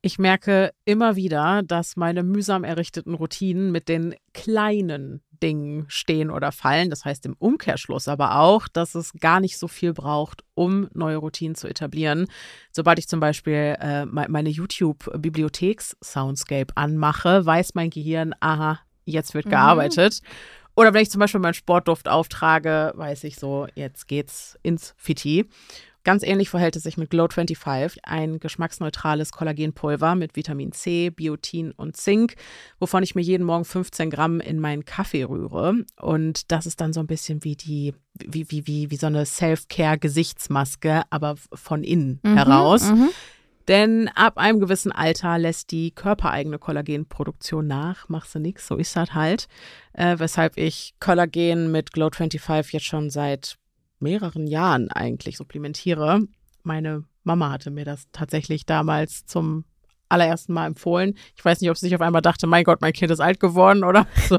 Ich merke immer wieder, dass meine mühsam errichteten Routinen mit den kleinen Dingen stehen oder fallen. Das heißt im Umkehrschluss aber auch, dass es gar nicht so viel braucht, um neue Routinen zu etablieren. Sobald ich zum Beispiel meine YouTube-Bibliotheks-Soundscape anmache, weiß mein Gehirn, aha, jetzt wird gearbeitet. Oder wenn ich zum Beispiel meinen Sportduft auftrage, weiß ich so, jetzt geht's ins Fitti. Ganz ähnlich verhält es sich mit Glow25, ein geschmacksneutrales Kollagenpulver mit Vitamin C, Biotin und Zink, wovon ich mir jeden Morgen 15 Gramm in meinen Kaffee rühre. Und das ist dann so ein bisschen wie so eine Self-Care-Gesichtsmaske, aber von innen heraus. Denn ab einem gewissen Alter lässt die körpereigene Kollagenproduktion nach. Machst du nix, so ist das halt. Weshalb ich Kollagen mit Glow25 jetzt schon seit mehreren Jahren eigentlich supplementiere. Meine Mama hatte mir das tatsächlich damals zum allerersten Mal empfohlen. Ich weiß nicht, ob sie sich auf einmal dachte, mein Gott, mein Kind ist alt geworden oder so.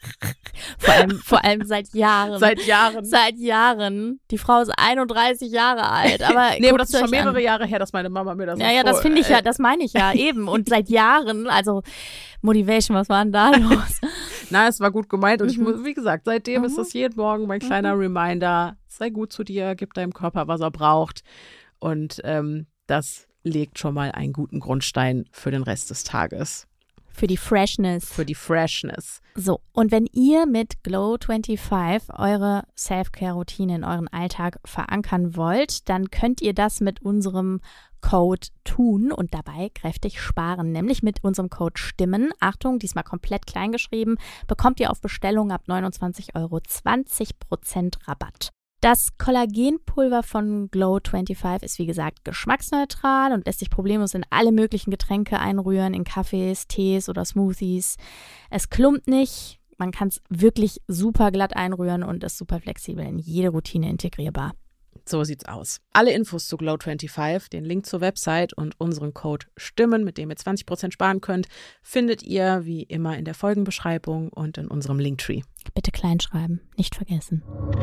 Vor allem seit Jahren. Seit Jahren. Die Frau ist 31 Jahre alt. Aber nee, aber das ist schon mehrere Jahre her, dass meine Mama mir das Ja, das finde ich ja, das meine ich ja eben. Und seit Jahren, also Motivation, was war denn da los? Na, es war gut gemeint und ich muss, wie gesagt, seitdem ist das jeden Morgen mein kleiner Reminder, sei gut zu dir, gib deinem Körper, was er braucht und das legt schon mal einen guten Grundstein für den Rest des Tages. Für die Freshness. So, und wenn ihr mit Glow25 eure Self-Care-Routine in euren Alltag verankern wollt, dann könnt ihr das mit unserem Code tun und dabei kräftig sparen, nämlich mit unserem Code STIMMEN. Achtung, diesmal komplett klein geschrieben, bekommt ihr auf Bestellung ab 29 € 20% Rabatt. Das Kollagenpulver von Glow25 ist wie gesagt geschmacksneutral und lässt sich problemlos in alle möglichen Getränke einrühren, in Kaffees, Tees oder Smoothies. Es klumpt nicht, man kann es wirklich super glatt einrühren und ist super flexibel in jede Routine integrierbar. So sieht's aus. Alle Infos zu Glow25, den Link zur Website und unseren Code STIMMEN, mit dem ihr 20% sparen könnt, findet ihr wie immer in der Folgenbeschreibung und in unserem Linktree. Bitte kleinschreiben, nicht vergessen.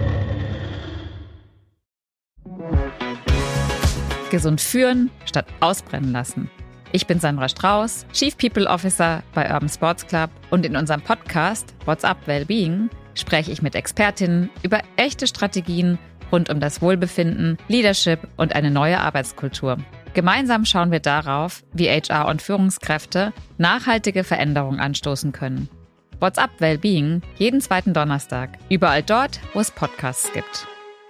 Gesund führen statt ausbrennen lassen. Ich bin Sandra Strauß, Chief People Officer bei Urban Sports Club und in unserem Podcast What's Up Wellbeing spreche ich mit Expertinnen über echte Strategien rund um das Wohlbefinden, Leadership und eine neue Arbeitskultur. Gemeinsam schauen wir darauf, wie HR und Führungskräfte nachhaltige Veränderungen anstoßen können. What's Up Wellbeing, jeden zweiten Donnerstag, überall dort, wo es Podcasts gibt.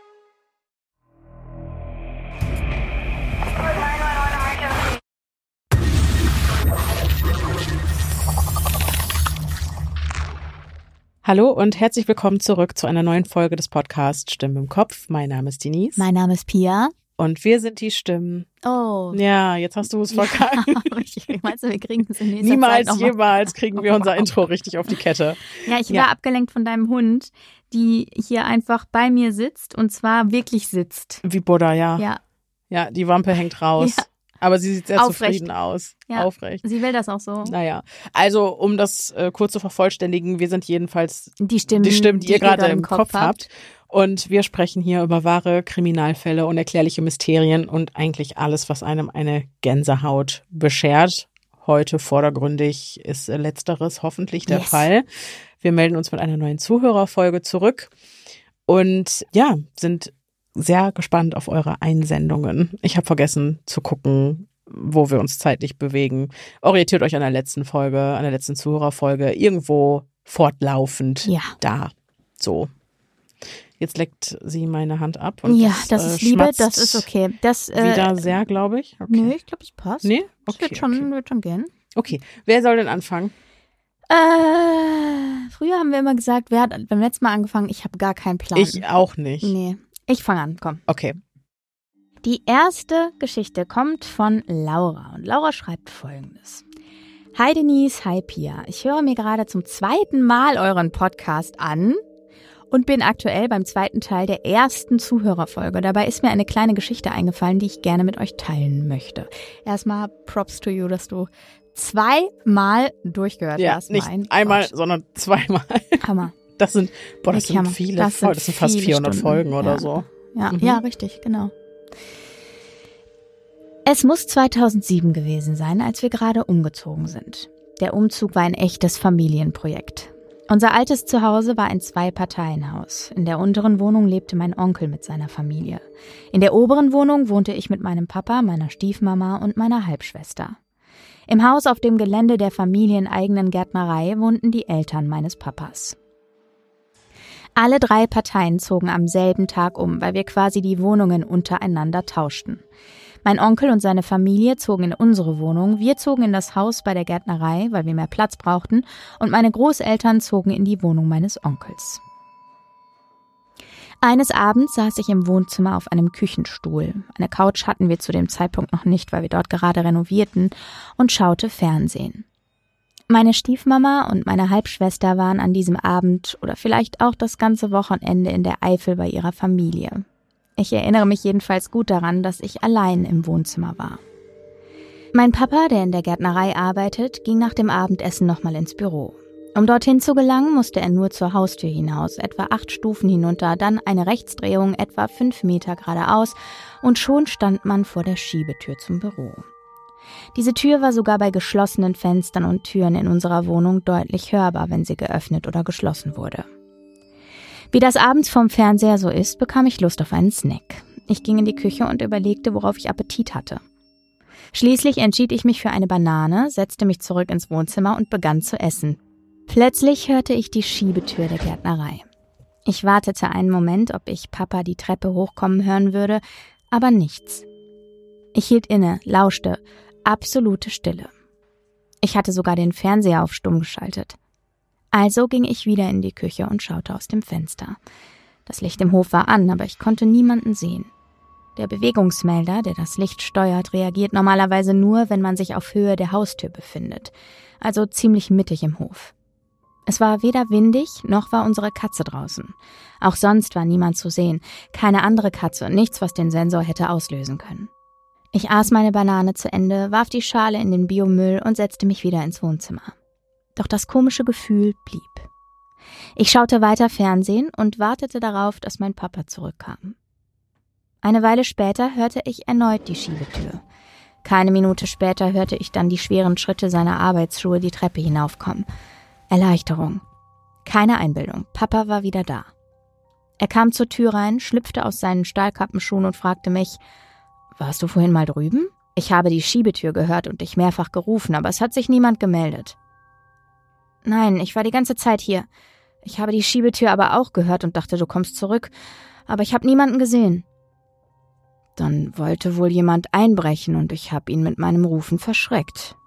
Hallo und herzlich willkommen zurück zu einer neuen Folge des Podcasts Stimmen im Kopf. Mein Name ist Denise. Mein Name ist Pia. Und wir sind die Stimmen. Oh. Ja, jetzt hast du es verkackt. Ja, meinst du, wir kriegen es in nächster Niemals, Zeit jemals kriegen wir unser Intro richtig auf die Kette. Ja, ich war abgelenkt von deinem Hund, die hier einfach bei mir sitzt und zwar wirklich sitzt. Wie Buddha, ja. Ja. Ja, die Wampe hängt raus. Ja. Aber sie sieht sehr aufrecht. Zufrieden aus. Ja, aufrecht. Sie will das auch so. Naja, also um das kurz zu vervollständigen, wir sind jedenfalls die Stimmen, die ihr gerade im Kopf habt. Und wir sprechen hier über wahre Kriminalfälle, unerklärliche Mysterien und eigentlich alles, was einem eine Gänsehaut beschert. Heute vordergründig ist Letzteres hoffentlich der Fall. Wir melden uns mit einer neuen Zuhörerfolge zurück und ja, sind sehr gespannt auf eure Einsendungen. Ich habe vergessen zu gucken, wo wir uns zeitlich bewegen. Orientiert euch an der letzten Folge, an der letzten Zuhörerfolge, irgendwo fortlaufend da. So. Jetzt leckt sie meine Hand ab. Und ja, das ist Liebe, das ist okay. Das wieder sehr, glaube ich. Okay. Nö, ich glaube, es passt. Nee? Okay, wird schon gehen. Okay, wer soll denn anfangen? Früher haben wir immer gesagt, wer hat beim letzten Mal angefangen? Ich habe gar keinen Plan. Ich auch nicht. Nee. Ich fange an, komm. Okay. Die erste Geschichte kommt von Laura und Laura schreibt Folgendes. Hi Denise, hi Pia. Ich höre mir gerade zum zweiten Mal euren Podcast an und bin aktuell beim zweiten Teil der ersten Zuhörerfolge. Dabei ist mir eine kleine Geschichte eingefallen, die ich gerne mit euch teilen möchte. Erstmal Props to you, dass du zweimal durchgehört hast. Ja, nicht einmal, sondern zweimal. Hammer. Das sind viele Folgen. Das sind fast 400 Stunden. Folgen oder so. Ja, ja, richtig, genau. Es muss 2007 gewesen sein, als wir gerade umgezogen sind. Der Umzug war ein echtes Familienprojekt. Unser altes Zuhause war ein 2-Parteien-Haus. In der unteren Wohnung lebte mein Onkel mit seiner Familie. In der oberen Wohnung wohnte ich mit meinem Papa, meiner Stiefmama und meiner Halbschwester. Im Haus auf dem Gelände der familieneigenen Gärtnerei wohnten die Eltern meines Papas. Alle 3 Parteien zogen am selben Tag um, weil wir quasi die Wohnungen untereinander tauschten. Mein Onkel und seine Familie zogen in unsere Wohnung, wir zogen in das Haus bei der Gärtnerei, weil wir mehr Platz brauchten, und meine Großeltern zogen in die Wohnung meines Onkels. Eines Abends saß ich im Wohnzimmer auf einem Küchenstuhl. Eine Couch hatten wir zu dem Zeitpunkt noch nicht, weil wir dort gerade renovierten, und schaute Fernsehen. Meine Stiefmama und meine Halbschwester waren an diesem Abend oder vielleicht auch das ganze Wochenende in der Eifel bei ihrer Familie. Ich erinnere mich jedenfalls gut daran, dass ich allein im Wohnzimmer war. Mein Papa, der in der Gärtnerei arbeitet, ging nach dem Abendessen nochmal ins Büro. Um dorthin zu gelangen, musste er nur zur Haustür hinaus, etwa 8 Stufen hinunter, dann eine Rechtsdrehung, etwa 5 Meter geradeaus, und schon stand man vor der Schiebetür zum Büro. Diese Tür war sogar bei geschlossenen Fenstern und Türen in unserer Wohnung deutlich hörbar, wenn sie geöffnet oder geschlossen wurde. Wie das abends vorm Fernseher so ist, bekam ich Lust auf einen Snack. Ich ging in die Küche und überlegte, worauf ich Appetit hatte. Schließlich entschied ich mich für eine Banane, setzte mich zurück ins Wohnzimmer und begann zu essen. Plötzlich hörte ich die Schiebetür der Gärtnerei. Ich wartete einen Moment, ob ich Papa die Treppe hochkommen hören würde, aber nichts. Ich hielt inne, lauschte, absolute Stille. Ich hatte sogar den Fernseher auf stumm geschaltet. Also ging ich wieder in die Küche und schaute aus dem Fenster. Das Licht im Hof war an, aber ich konnte niemanden sehen. Der Bewegungsmelder, der das Licht steuert, reagiert normalerweise nur, wenn man sich auf Höhe der Haustür befindet, also ziemlich mittig im Hof. Es war weder windig, noch war unsere Katze draußen. Auch sonst war niemand zu sehen, keine andere Katze, nichts, was den Sensor hätte auslösen können. Ich aß meine Banane zu Ende, warf die Schale in den Biomüll und setzte mich wieder ins Wohnzimmer. Doch das komische Gefühl blieb. Ich schaute weiter Fernsehen und wartete darauf, dass mein Papa zurückkam. Eine Weile später hörte ich erneut die Schiebetür. Keine Minute später hörte ich dann die schweren Schritte seiner Arbeitsschuhe die Treppe hinaufkommen. Erleichterung. Keine Einbildung. Papa war wieder da. Er kam zur Tür rein, schlüpfte aus seinen Stahlkappenschuhen und fragte mich: »Warst du vorhin mal drüben? Ich habe die Schiebetür gehört und dich mehrfach gerufen, aber es hat sich niemand gemeldet.« »Nein, ich war die ganze Zeit hier. Ich habe die Schiebetür aber auch gehört und dachte, du kommst zurück. Aber ich habe niemanden gesehen.« »Dann wollte wohl jemand einbrechen und ich habe ihn mit meinem Rufen verschreckt.«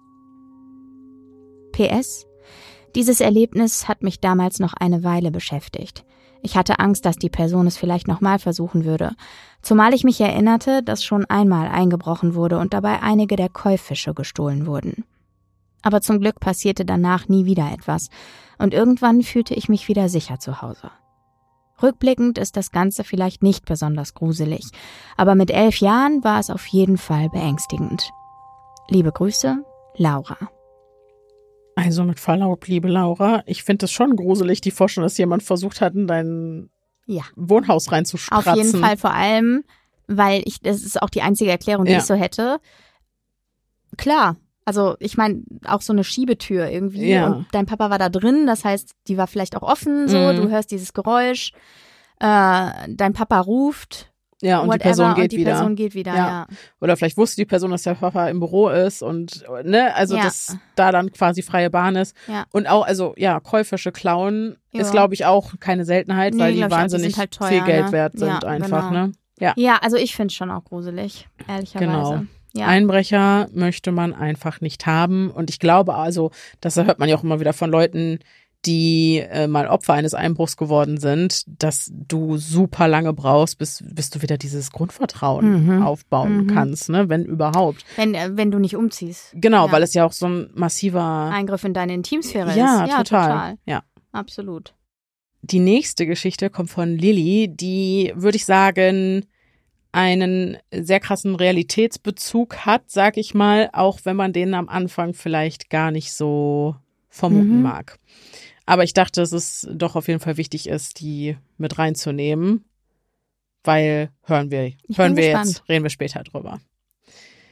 PS: Dieses Erlebnis hat mich damals noch eine Weile beschäftigt. Ich hatte Angst, dass die Person es vielleicht nochmal versuchen würde, zumal ich mich erinnerte, dass schon einmal eingebrochen wurde und dabei einige der Käufische gestohlen wurden. Aber zum Glück passierte danach nie wieder etwas und irgendwann fühlte ich mich wieder sicher zu Hause. Rückblickend ist das Ganze vielleicht nicht besonders gruselig, aber mit 11 Jahren war es auf jeden Fall beängstigend. Liebe Grüße, Laura. Also mit Verlaub, liebe Laura, ich finde es schon gruselig, die Vorstellung, dass jemand versucht hat, in dein Wohnhaus reinzustratzen. Auf jeden Fall, vor allem, weil das ist auch die einzige Erklärung, die ich so hätte. Klar, also ich meine, auch so eine Schiebetür irgendwie und dein Papa war da drin, das heißt, die war vielleicht auch offen, so, du hörst dieses Geräusch, dein Papa ruft. Ja, und whatever, die Person geht wieder. Ja. Oder vielleicht wusste die Person, dass der Papa im Büro ist und, ne, also dass da dann quasi freie Bahn ist. Ja. Und auch, also, Käufische klauen ist, glaube ich, auch keine Seltenheit, weil die wahnsinnig halt teuer, viel Geld wert sind einfach, genau. Ne? Ja, also ich finde es schon auch gruselig, ehrlicherweise. Genau. Ja. Einbrecher möchte man einfach nicht haben. Und ich glaube also, das hört man ja auch immer wieder von Leuten, die mal Opfer eines Einbruchs geworden sind, dass du super lange brauchst, bis du wieder dieses Grundvertrauen aufbauen kannst, ne, wenn überhaupt. Wenn du nicht umziehst. Genau, weil es ja auch so ein massiver Eingriff in deine Intimsphäre ist. Ja, total. Ja, absolut. Die nächste Geschichte kommt von Lilly, die, würde ich sagen, einen sehr krassen Realitätsbezug hat, sag ich mal, auch wenn man den am Anfang vielleicht gar nicht so vermuten mag. Aber ich dachte, dass es doch auf jeden Fall wichtig ist, die mit reinzunehmen, weil reden wir später drüber.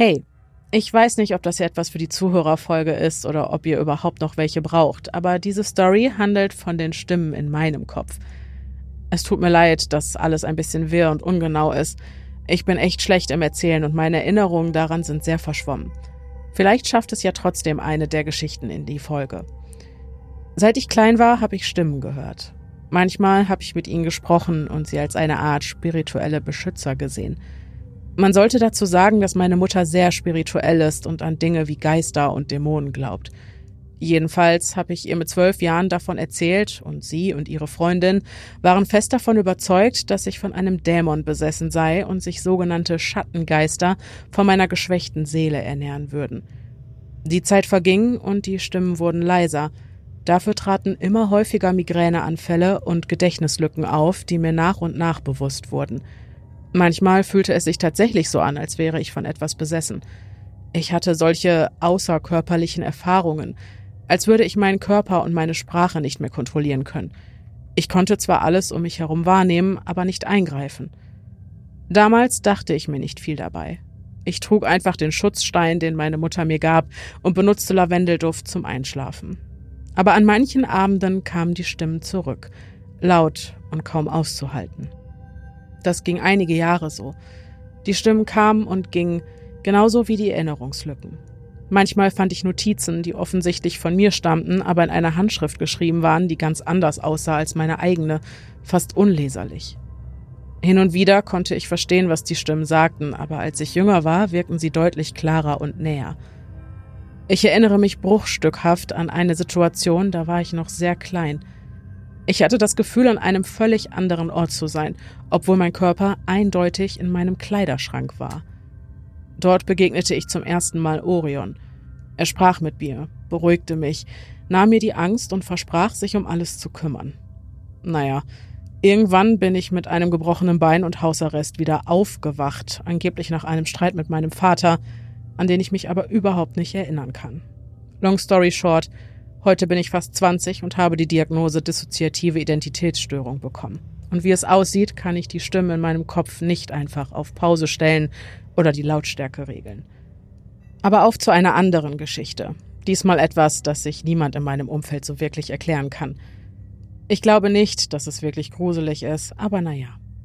Hey, ich weiß nicht, ob das hier etwas für die Zuhörerfolge ist oder ob ihr überhaupt noch welche braucht, aber diese Story handelt von den Stimmen in meinem Kopf. Es tut mir leid, dass alles ein bisschen wirr und ungenau ist. Ich bin echt schlecht im Erzählen und meine Erinnerungen daran sind sehr verschwommen. Vielleicht schafft es ja trotzdem eine der Geschichten in die Folge. Seit ich klein war, habe ich Stimmen gehört. Manchmal habe ich mit ihnen gesprochen und sie als eine Art spirituelle Beschützer gesehen. Man sollte dazu sagen, dass meine Mutter sehr spirituell ist und an Dinge wie Geister und Dämonen glaubt. Jedenfalls habe ich ihr mit 12 Jahren davon erzählt und sie und ihre Freundin waren fest davon überzeugt, dass ich von einem Dämon besessen sei und sich sogenannte Schattengeister von meiner geschwächten Seele ernähren würden. Die Zeit verging und die Stimmen wurden leiser. Dafür traten immer häufiger Migräneanfälle und Gedächtnislücken auf, die mir nach und nach bewusst wurden. Manchmal fühlte es sich tatsächlich so an, als wäre ich von etwas besessen. Ich hatte solche außerkörperlichen Erfahrungen, als würde ich meinen Körper und meine Sprache nicht mehr kontrollieren können. Ich konnte zwar alles um mich herum wahrnehmen, aber nicht eingreifen. Damals dachte ich mir nicht viel dabei. Ich trug einfach den Schutzstein, den meine Mutter mir gab, und benutzte Lavendelduft zum Einschlafen. Aber an manchen Abenden kamen die Stimmen zurück, laut und kaum auszuhalten. Das ging einige Jahre so. Die Stimmen kamen und gingen, genauso wie die Erinnerungslücken. Manchmal fand ich Notizen, die offensichtlich von mir stammten, aber in einer Handschrift geschrieben waren, die ganz anders aussah als meine eigene, fast unleserlich. Hin und wieder konnte ich verstehen, was die Stimmen sagten, aber als ich jünger war, wirkten sie deutlich klarer und näher. Ich erinnere mich bruchstückhaft an eine Situation, da war ich noch sehr klein. Ich hatte das Gefühl, an einem völlig anderen Ort zu sein, obwohl mein Körper eindeutig in meinem Kleiderschrank war. Dort begegnete ich zum ersten Mal Orion. Er sprach mit mir, beruhigte mich, nahm mir die Angst und versprach, sich um alles zu kümmern. Naja, irgendwann bin ich mit einem gebrochenen Bein und Hausarrest wieder aufgewacht, angeblich nach einem Streit mit meinem Vater, an den ich mich aber überhaupt nicht erinnern kann. Long story short, heute bin ich fast 20 und habe die Diagnose dissoziative Identitätsstörung bekommen. Und wie es aussieht, kann ich die Stimme in meinem Kopf nicht einfach auf Pause stellen oder die Lautstärke regeln. Aber auf zu einer anderen Geschichte. Diesmal etwas, das sich niemand in meinem Umfeld so wirklich erklären kann. Ich glaube nicht, dass es wirklich gruselig ist, aber naja.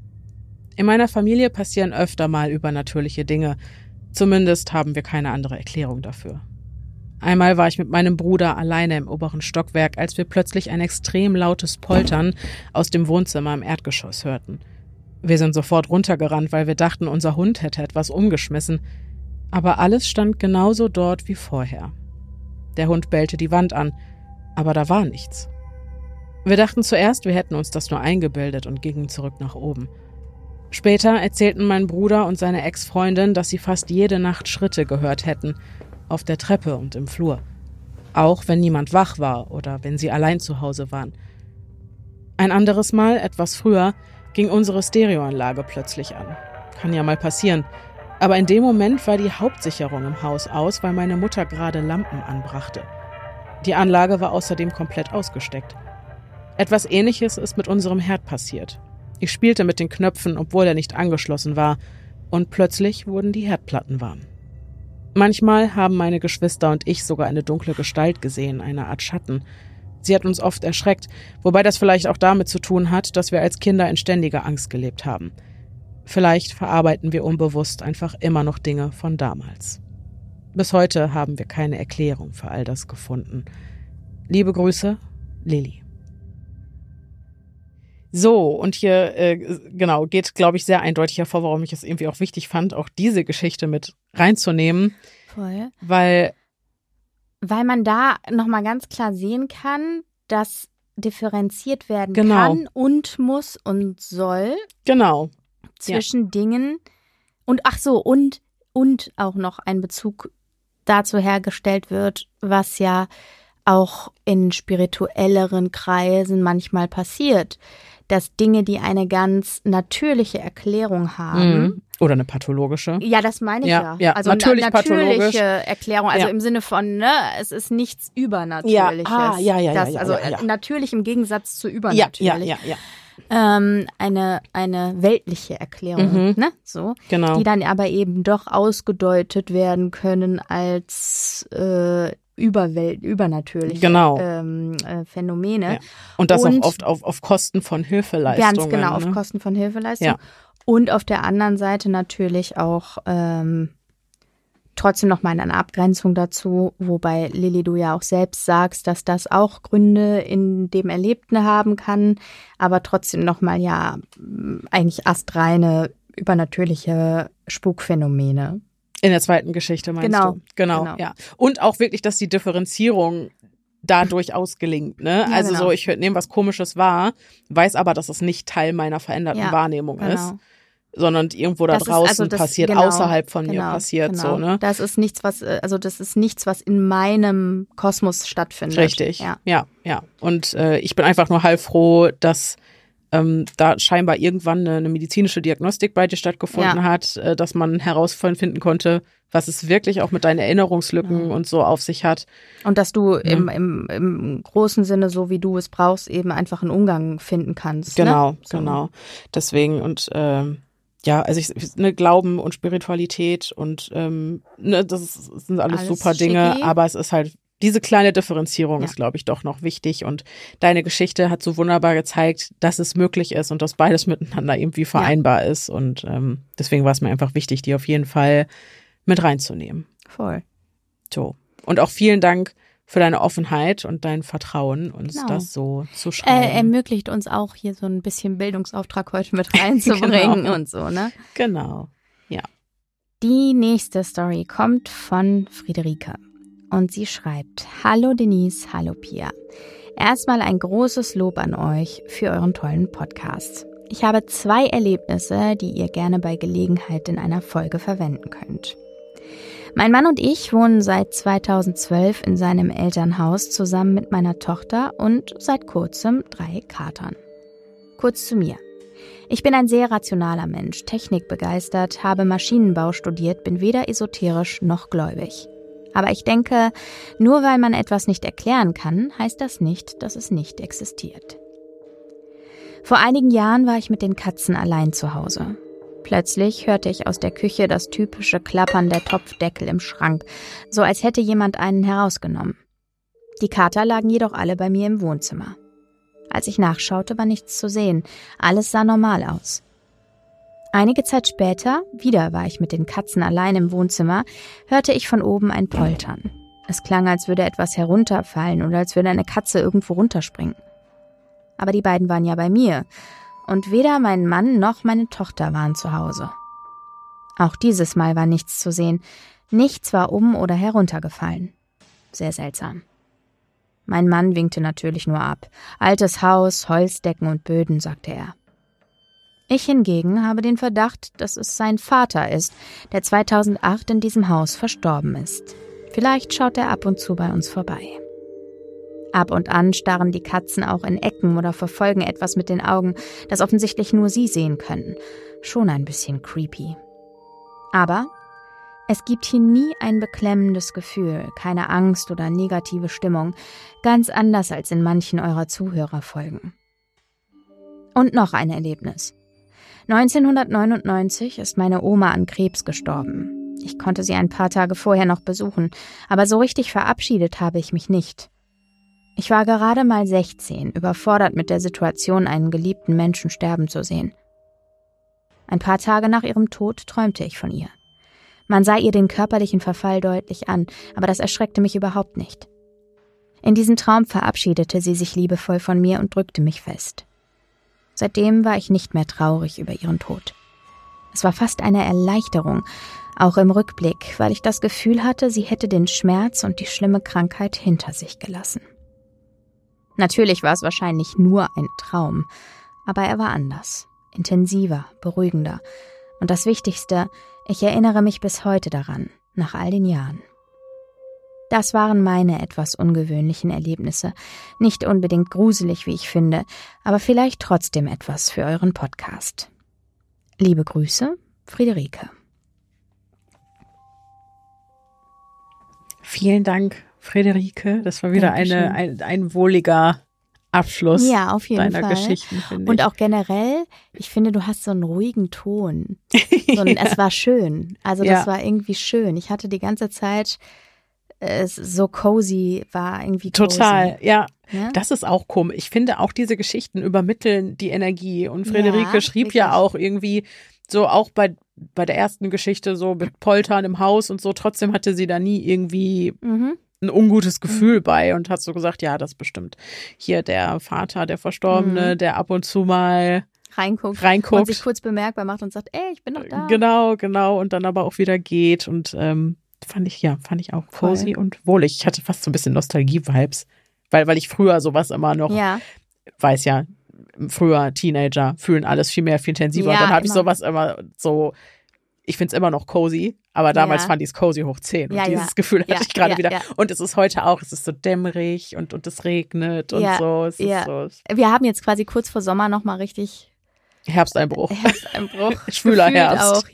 In meiner Familie passieren öfter mal übernatürliche Dinge. Zumindest haben wir keine andere Erklärung dafür. Einmal war ich mit meinem Bruder alleine im oberen Stockwerk, als wir plötzlich ein extrem lautes Poltern aus dem Wohnzimmer im Erdgeschoss hörten. Wir sind sofort runtergerannt, weil wir dachten, unser Hund hätte etwas umgeschmissen. Aber alles stand genauso dort wie vorher. Der Hund bellte die Wand an, aber da war nichts. Wir dachten zuerst, wir hätten uns das nur eingebildet und gingen zurück nach oben. Später erzählten mein Bruder und seine Ex-Freundin, dass sie fast jede Nacht Schritte gehört hätten, auf der Treppe und im Flur. Auch wenn niemand wach war oder wenn sie allein zu Hause waren. Ein anderes Mal, etwas früher, ging unsere Stereoanlage plötzlich an. Kann ja mal passieren. Aber in dem Moment war die Hauptsicherung im Haus aus, weil meine Mutter gerade Lampen anbrachte. Die Anlage war außerdem komplett ausgesteckt. Etwas Ähnliches ist mit unserem Herd passiert. Ich spielte mit den Knöpfen, obwohl er nicht angeschlossen war, und plötzlich wurden die Herdplatten warm. Manchmal haben meine Geschwister und ich sogar eine dunkle Gestalt gesehen, eine Art Schatten. Sie hat uns oft erschreckt, wobei das vielleicht auch damit zu tun hat, dass wir als Kinder in ständiger Angst gelebt haben. Vielleicht verarbeiten wir unbewusst einfach immer noch Dinge von damals. Bis heute haben wir keine Erklärung für all das gefunden. Liebe Grüße, Lilly. So, und hier geht, glaube ich, sehr eindeutig hervor, warum ich es irgendwie auch wichtig fand, auch diese Geschichte mit reinzunehmen. Voll. Weil man da nochmal ganz klar sehen kann, dass differenziert werden kann und muss und soll. Genau. Zwischen Dingen und und auch noch ein Bezug dazu hergestellt wird, was ja auch in spirituelleren Kreisen manchmal passiert, dass Dinge, die eine ganz natürliche Erklärung haben. Oder eine pathologische. Ja, das meine ich ja. Also natürlich eine natürliche Erklärung, also im Sinne von, es ist nichts Übernatürliches. Ja. Natürlich im Gegensatz zu übernatürlich. Ja. eine weltliche Erklärung, ne? So, genau. Die dann aber eben doch ausgedeutet werden können als übernatürliche Phänomene. Ja. Und das auch oft auf Kosten von Hilfeleistungen. Ganz genau, auf Kosten von Hilfeleistungen. Ja. Und auf der anderen Seite natürlich auch trotzdem noch mal eine Abgrenzung dazu, wobei, Lilly, du ja auch selbst sagst, dass das auch Gründe in dem Erlebten haben kann, aber trotzdem noch mal ja eigentlich astreine, übernatürliche Spukphänomene. In der zweiten Geschichte meinst du? Genau, ja. Und auch wirklich, dass die Differenzierung da durchaus gelingt, ne? Ja, also so, ich nehme was Komisches wahr, weiß aber, dass es nicht Teil meiner veränderten Wahrnehmung ist. Sondern irgendwo da draußen passiert, außerhalb von mir passiert, so, ne? Das ist nichts, was in meinem Kosmos stattfindet. Richtig, ja. Und ich bin einfach nur heilfroh, dass da scheinbar irgendwann eine medizinische Diagnostik bei dir stattgefunden hat, dass man herausfinden konnte, was es wirklich auch mit deinen Erinnerungslücken und so auf sich hat. Und dass du im großen Sinne, so wie du es brauchst, eben einfach einen Umgang finden kannst. Genau, ne? Genau. Deswegen und also Glauben und Spiritualität und das sind alles super Dinge, schicki. Aber es ist halt, diese kleine Differenzierung ist, glaube ich, doch noch wichtig. Und deine Geschichte hat so wunderbar gezeigt, dass es möglich ist und dass beides miteinander irgendwie vereinbar ist. Und deswegen war es mir einfach wichtig, die auf jeden Fall mit reinzunehmen. Voll. So. Und auch vielen Dank für deine Offenheit und dein Vertrauen, uns das so zu schreiben. Ermöglicht uns auch hier so ein bisschen Bildungsauftrag heute mit reinzubringen und so, ne? Genau, ja. Die nächste Story kommt von Friederike und sie schreibt: Hallo Denise, hallo Pia. Erstmal ein großes Lob an euch für euren tollen Podcast. Ich habe 2 Erlebnisse, die ihr gerne bei Gelegenheit in einer Folge verwenden könnt. Mein Mann und ich wohnen seit 2012 in seinem Elternhaus zusammen mit meiner Tochter und seit kurzem 3 Katern. Kurz zu mir. Ich bin ein sehr rationaler Mensch, technikbegeistert, habe Maschinenbau studiert, bin weder esoterisch noch gläubig. Aber ich denke, nur weil man etwas nicht erklären kann, heißt das nicht, dass es nicht existiert. Vor einigen Jahren war ich mit den Katzen allein zu Hause. Plötzlich hörte ich aus der Küche das typische Klappern der Topfdeckel im Schrank, so als hätte jemand einen herausgenommen. Die Kater lagen jedoch alle bei mir im Wohnzimmer. Als ich nachschaute, war nichts zu sehen. Alles sah normal aus. Einige Zeit später, wieder war ich mit den Katzen allein im Wohnzimmer, hörte ich von oben ein Poltern. Es klang, als würde etwas herunterfallen oder als würde eine Katze irgendwo runterspringen. Aber die beiden waren ja bei mir. Und weder mein Mann noch meine Tochter waren zu Hause. Auch dieses Mal war nichts zu sehen. Nichts war oder heruntergefallen. Sehr seltsam. Mein Mann winkte natürlich nur ab. Altes Haus, Holzdecken und Böden, sagte er. Ich hingegen habe den Verdacht, dass es sein Vater ist, der 2008 in diesem Haus verstorben ist. Vielleicht schaut er ab und zu bei uns vorbei. Ab und an starren die Katzen auch in Ecken oder verfolgen etwas mit den Augen, das offensichtlich nur sie sehen können. Schon ein bisschen creepy. Aber es gibt hier nie ein beklemmendes Gefühl, keine Angst oder negative Stimmung, ganz anders als in manchen eurer Zuhörerfolgen. Und noch ein Erlebnis. 1999 ist meine Oma an Krebs gestorben. Ich konnte sie ein paar Tage vorher noch besuchen, aber so richtig verabschiedet habe ich mich nicht. Ich war gerade mal 16, überfordert mit der Situation, einen geliebten Menschen sterben zu sehen. Ein paar Tage nach ihrem Tod träumte ich von ihr. Man sah ihr den körperlichen Verfall deutlich an, aber das erschreckte mich überhaupt nicht. In diesem Traum verabschiedete sie sich liebevoll von mir und drückte mich fest. Seitdem war ich nicht mehr traurig über ihren Tod. Es war fast eine Erleichterung, auch im Rückblick, weil ich das Gefühl hatte, sie hätte den Schmerz und die schlimme Krankheit hinter sich gelassen. Natürlich war es wahrscheinlich nur ein Traum, aber er war anders, intensiver, beruhigender. Und das Wichtigste, ich erinnere mich bis heute daran, nach all den Jahren. Das waren meine etwas ungewöhnlichen Erlebnisse. Nicht unbedingt gruselig, wie ich finde, aber vielleicht trotzdem etwas für euren Podcast. Liebe Grüße, Friederike. Vielen Dank, Friederike. Das war wieder ein wohliger Abschluss auf jeden deiner Fall. Geschichten, finde ich. Und auch generell, ich finde, du hast so einen ruhigen Ton. Es war schön. Also das war irgendwie schön. Ich hatte die ganze Zeit, so cozy war irgendwie cozy. Total, ja. Das ist auch komisch. Ich finde auch diese Geschichten übermitteln die Energie. Und Friederike schrieb wirklich. Ja auch irgendwie so auch bei der ersten Geschichte so mit Poltern im Haus und so. Trotzdem hatte sie da nie irgendwie ein ungutes Gefühl bei und hat so gesagt, ja, das bestimmt hier der Vater, der Verstorbene, der ab und zu mal reinguckt und sich kurz bemerkbar macht und sagt, ey, ich bin doch da. Genau. Und dann aber auch wieder geht und fand ich auch cozy und wohlig. Ich hatte fast so ein bisschen Nostalgie-Vibes, weil ich früher sowas immer noch, weiß ja, früher Teenager fühlen alles viel mehr, viel intensiver. Und dann habe ich sowas immer so, ich finde es immer noch cozy, aber damals fand ich es cozy hoch 10. Und dieses Gefühl hatte ich gerade wieder. Ja. Und es ist heute auch, es ist so dämmerig und es regnet und so. Es ist so. Wir haben jetzt quasi kurz vor Sommer nochmal richtig Herbsteinbruch. Schwüler Herbst. Auch,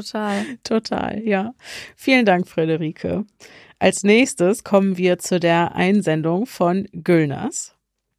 Total, ja. Vielen Dank, Friederike. Als nächstes kommen wir zu der Einsendung von Gülnaz.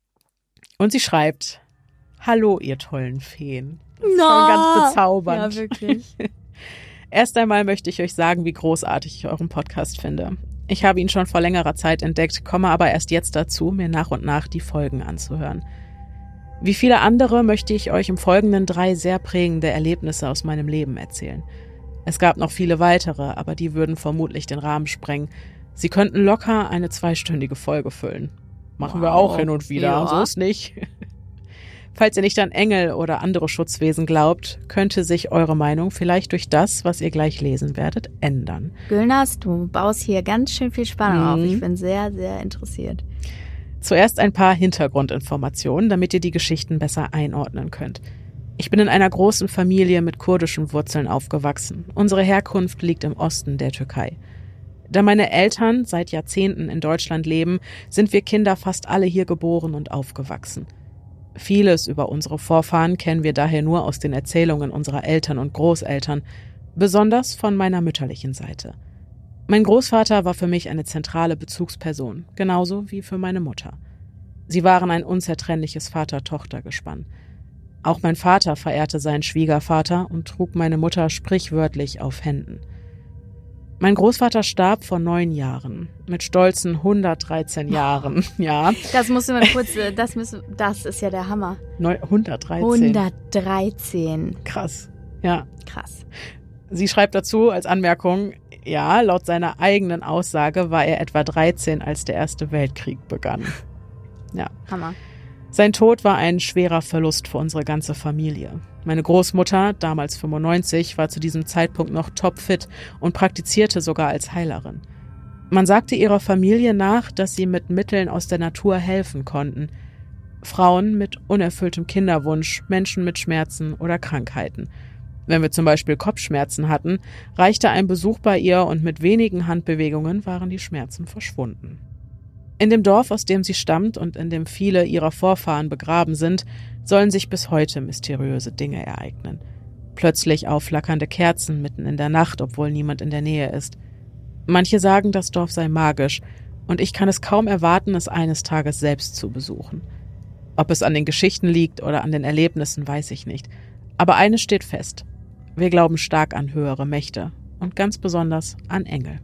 Und sie schreibt, hallo, ihr tollen Feen. Das ist schon ganz bezaubernd. Ja, wirklich. Erst einmal möchte ich euch sagen, wie großartig ich euren Podcast finde. Ich habe ihn schon vor längerer Zeit entdeckt, komme aber erst jetzt dazu, mir nach und nach die Folgen anzuhören. Wie viele andere möchte ich euch im Folgenden 3 sehr prägende Erlebnisse aus meinem Leben erzählen. Es gab noch viele weitere, aber die würden vermutlich den Rahmen sprengen. Sie könnten locker eine 2-stündige Folge füllen. Machen wir auch hin und wieder, so ist nicht. Falls ihr nicht an Engel oder andere Schutzwesen glaubt, könnte sich eure Meinung vielleicht durch das, was ihr gleich lesen werdet, ändern. Gülnaz, du baust hier ganz schön viel Spannung auf. Ich bin sehr, sehr interessiert. Zuerst ein paar Hintergrundinformationen, damit ihr die Geschichten besser einordnen könnt. Ich bin in einer großen Familie mit kurdischen Wurzeln aufgewachsen. Unsere Herkunft liegt im Osten der Türkei. Da meine Eltern seit Jahrzehnten in Deutschland leben, sind wir Kinder fast alle hier geboren und aufgewachsen. Vieles über unsere Vorfahren kennen wir daher nur aus den Erzählungen unserer Eltern und Großeltern, besonders von meiner mütterlichen Seite. Mein Großvater war für mich eine zentrale Bezugsperson, genauso wie für meine Mutter. Sie waren ein unzertrennliches Vater-Tochter-Gespann. Auch mein Vater verehrte seinen Schwiegervater und trug meine Mutter sprichwörtlich auf Händen. Mein Großvater starb vor 9 Jahren, mit stolzen 113 Jahren, ja. Das muss man kurz, das ist ja der Hammer. 113. 113. Krass, ja. Krass. Sie schreibt dazu als Anmerkung, ja, laut seiner eigenen Aussage war er etwa 13, als der Erste Weltkrieg begann. Ja. Hammer. Sein Tod war ein schwerer Verlust für unsere ganze Familie. Meine Großmutter, damals 95, war zu diesem Zeitpunkt noch topfit und praktizierte sogar als Heilerin. Man sagte ihrer Familie nach, dass sie mit Mitteln aus der Natur helfen konnten. Frauen mit unerfülltem Kinderwunsch, Menschen mit Schmerzen oder Krankheiten. Wenn wir zum Beispiel Kopfschmerzen hatten, reichte ein Besuch bei ihr und mit wenigen Handbewegungen waren die Schmerzen verschwunden. In dem Dorf, aus dem sie stammt und in dem viele ihrer Vorfahren begraben sind, sollen sich bis heute mysteriöse Dinge ereignen. Plötzlich aufflackernde Kerzen mitten in der Nacht, obwohl niemand in der Nähe ist. Manche sagen, das Dorf sei magisch, und ich kann es kaum erwarten, es eines Tages selbst zu besuchen. Ob es an den Geschichten liegt oder an den Erlebnissen, weiß ich nicht. Aber eines steht fest: Wir glauben stark an höhere Mächte und ganz besonders an Engel.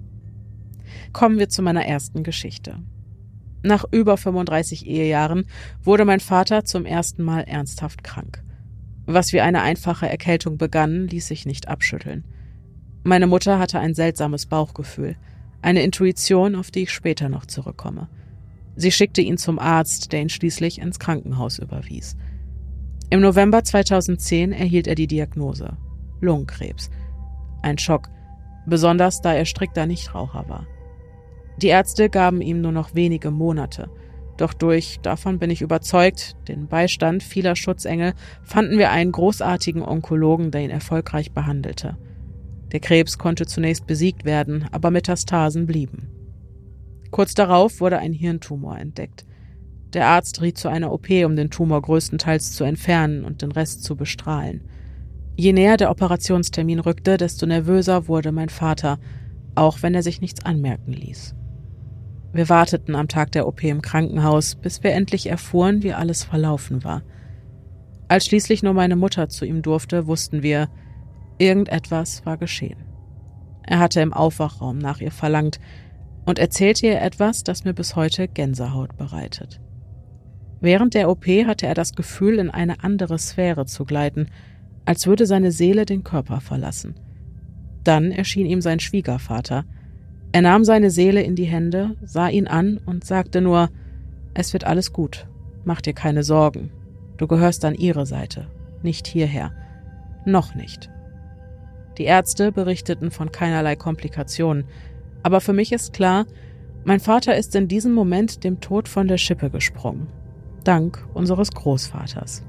Kommen wir zu meiner ersten Geschichte. Nach über 35 Ehejahren wurde mein Vater zum ersten Mal ernsthaft krank. Was wie eine einfache Erkältung begann, ließ sich nicht abschütteln. Meine Mutter hatte ein seltsames Bauchgefühl, eine Intuition, auf die ich später noch zurückkomme. Sie schickte ihn zum Arzt, der ihn schließlich ins Krankenhaus überwies. Im November 2010 erhielt er die Diagnose: Lungenkrebs. Ein Schock, besonders da er strikter Nichtraucher war. Die Ärzte gaben ihm nur noch wenige Monate. Doch durch, davon bin ich überzeugt, den Beistand vieler Schutzengel fanden wir einen großartigen Onkologen, der ihn erfolgreich behandelte. Der Krebs konnte zunächst besiegt werden, aber Metastasen blieben. Kurz darauf wurde ein Hirntumor entdeckt. Der Arzt riet zu einer OP, um den Tumor größtenteils zu entfernen und den Rest zu bestrahlen. Je näher der Operationstermin rückte, desto nervöser wurde mein Vater, auch wenn er sich nichts anmerken ließ. Wir warteten am Tag der OP im Krankenhaus, bis wir endlich erfuhren, wie alles verlaufen war. Als schließlich nur meine Mutter zu ihm durfte, wussten wir, irgendetwas war geschehen. Er hatte im Aufwachraum nach ihr verlangt und erzählte ihr etwas, das mir bis heute Gänsehaut bereitet. Während der OP hatte er das Gefühl, in eine andere Sphäre zu gleiten, als würde seine Seele den Körper verlassen. Dann erschien ihm sein Schwiegervater. Er nahm seine Seele in die Hände, sah ihn an und sagte nur: »Es wird alles gut, mach dir keine Sorgen. Du gehörst an ihre Seite, nicht hierher. Noch nicht.« Die Ärzte berichteten von keinerlei Komplikationen, aber für mich ist klar, mein Vater ist in diesem Moment dem Tod von der Schippe gesprungen. Dank unseres Großvaters.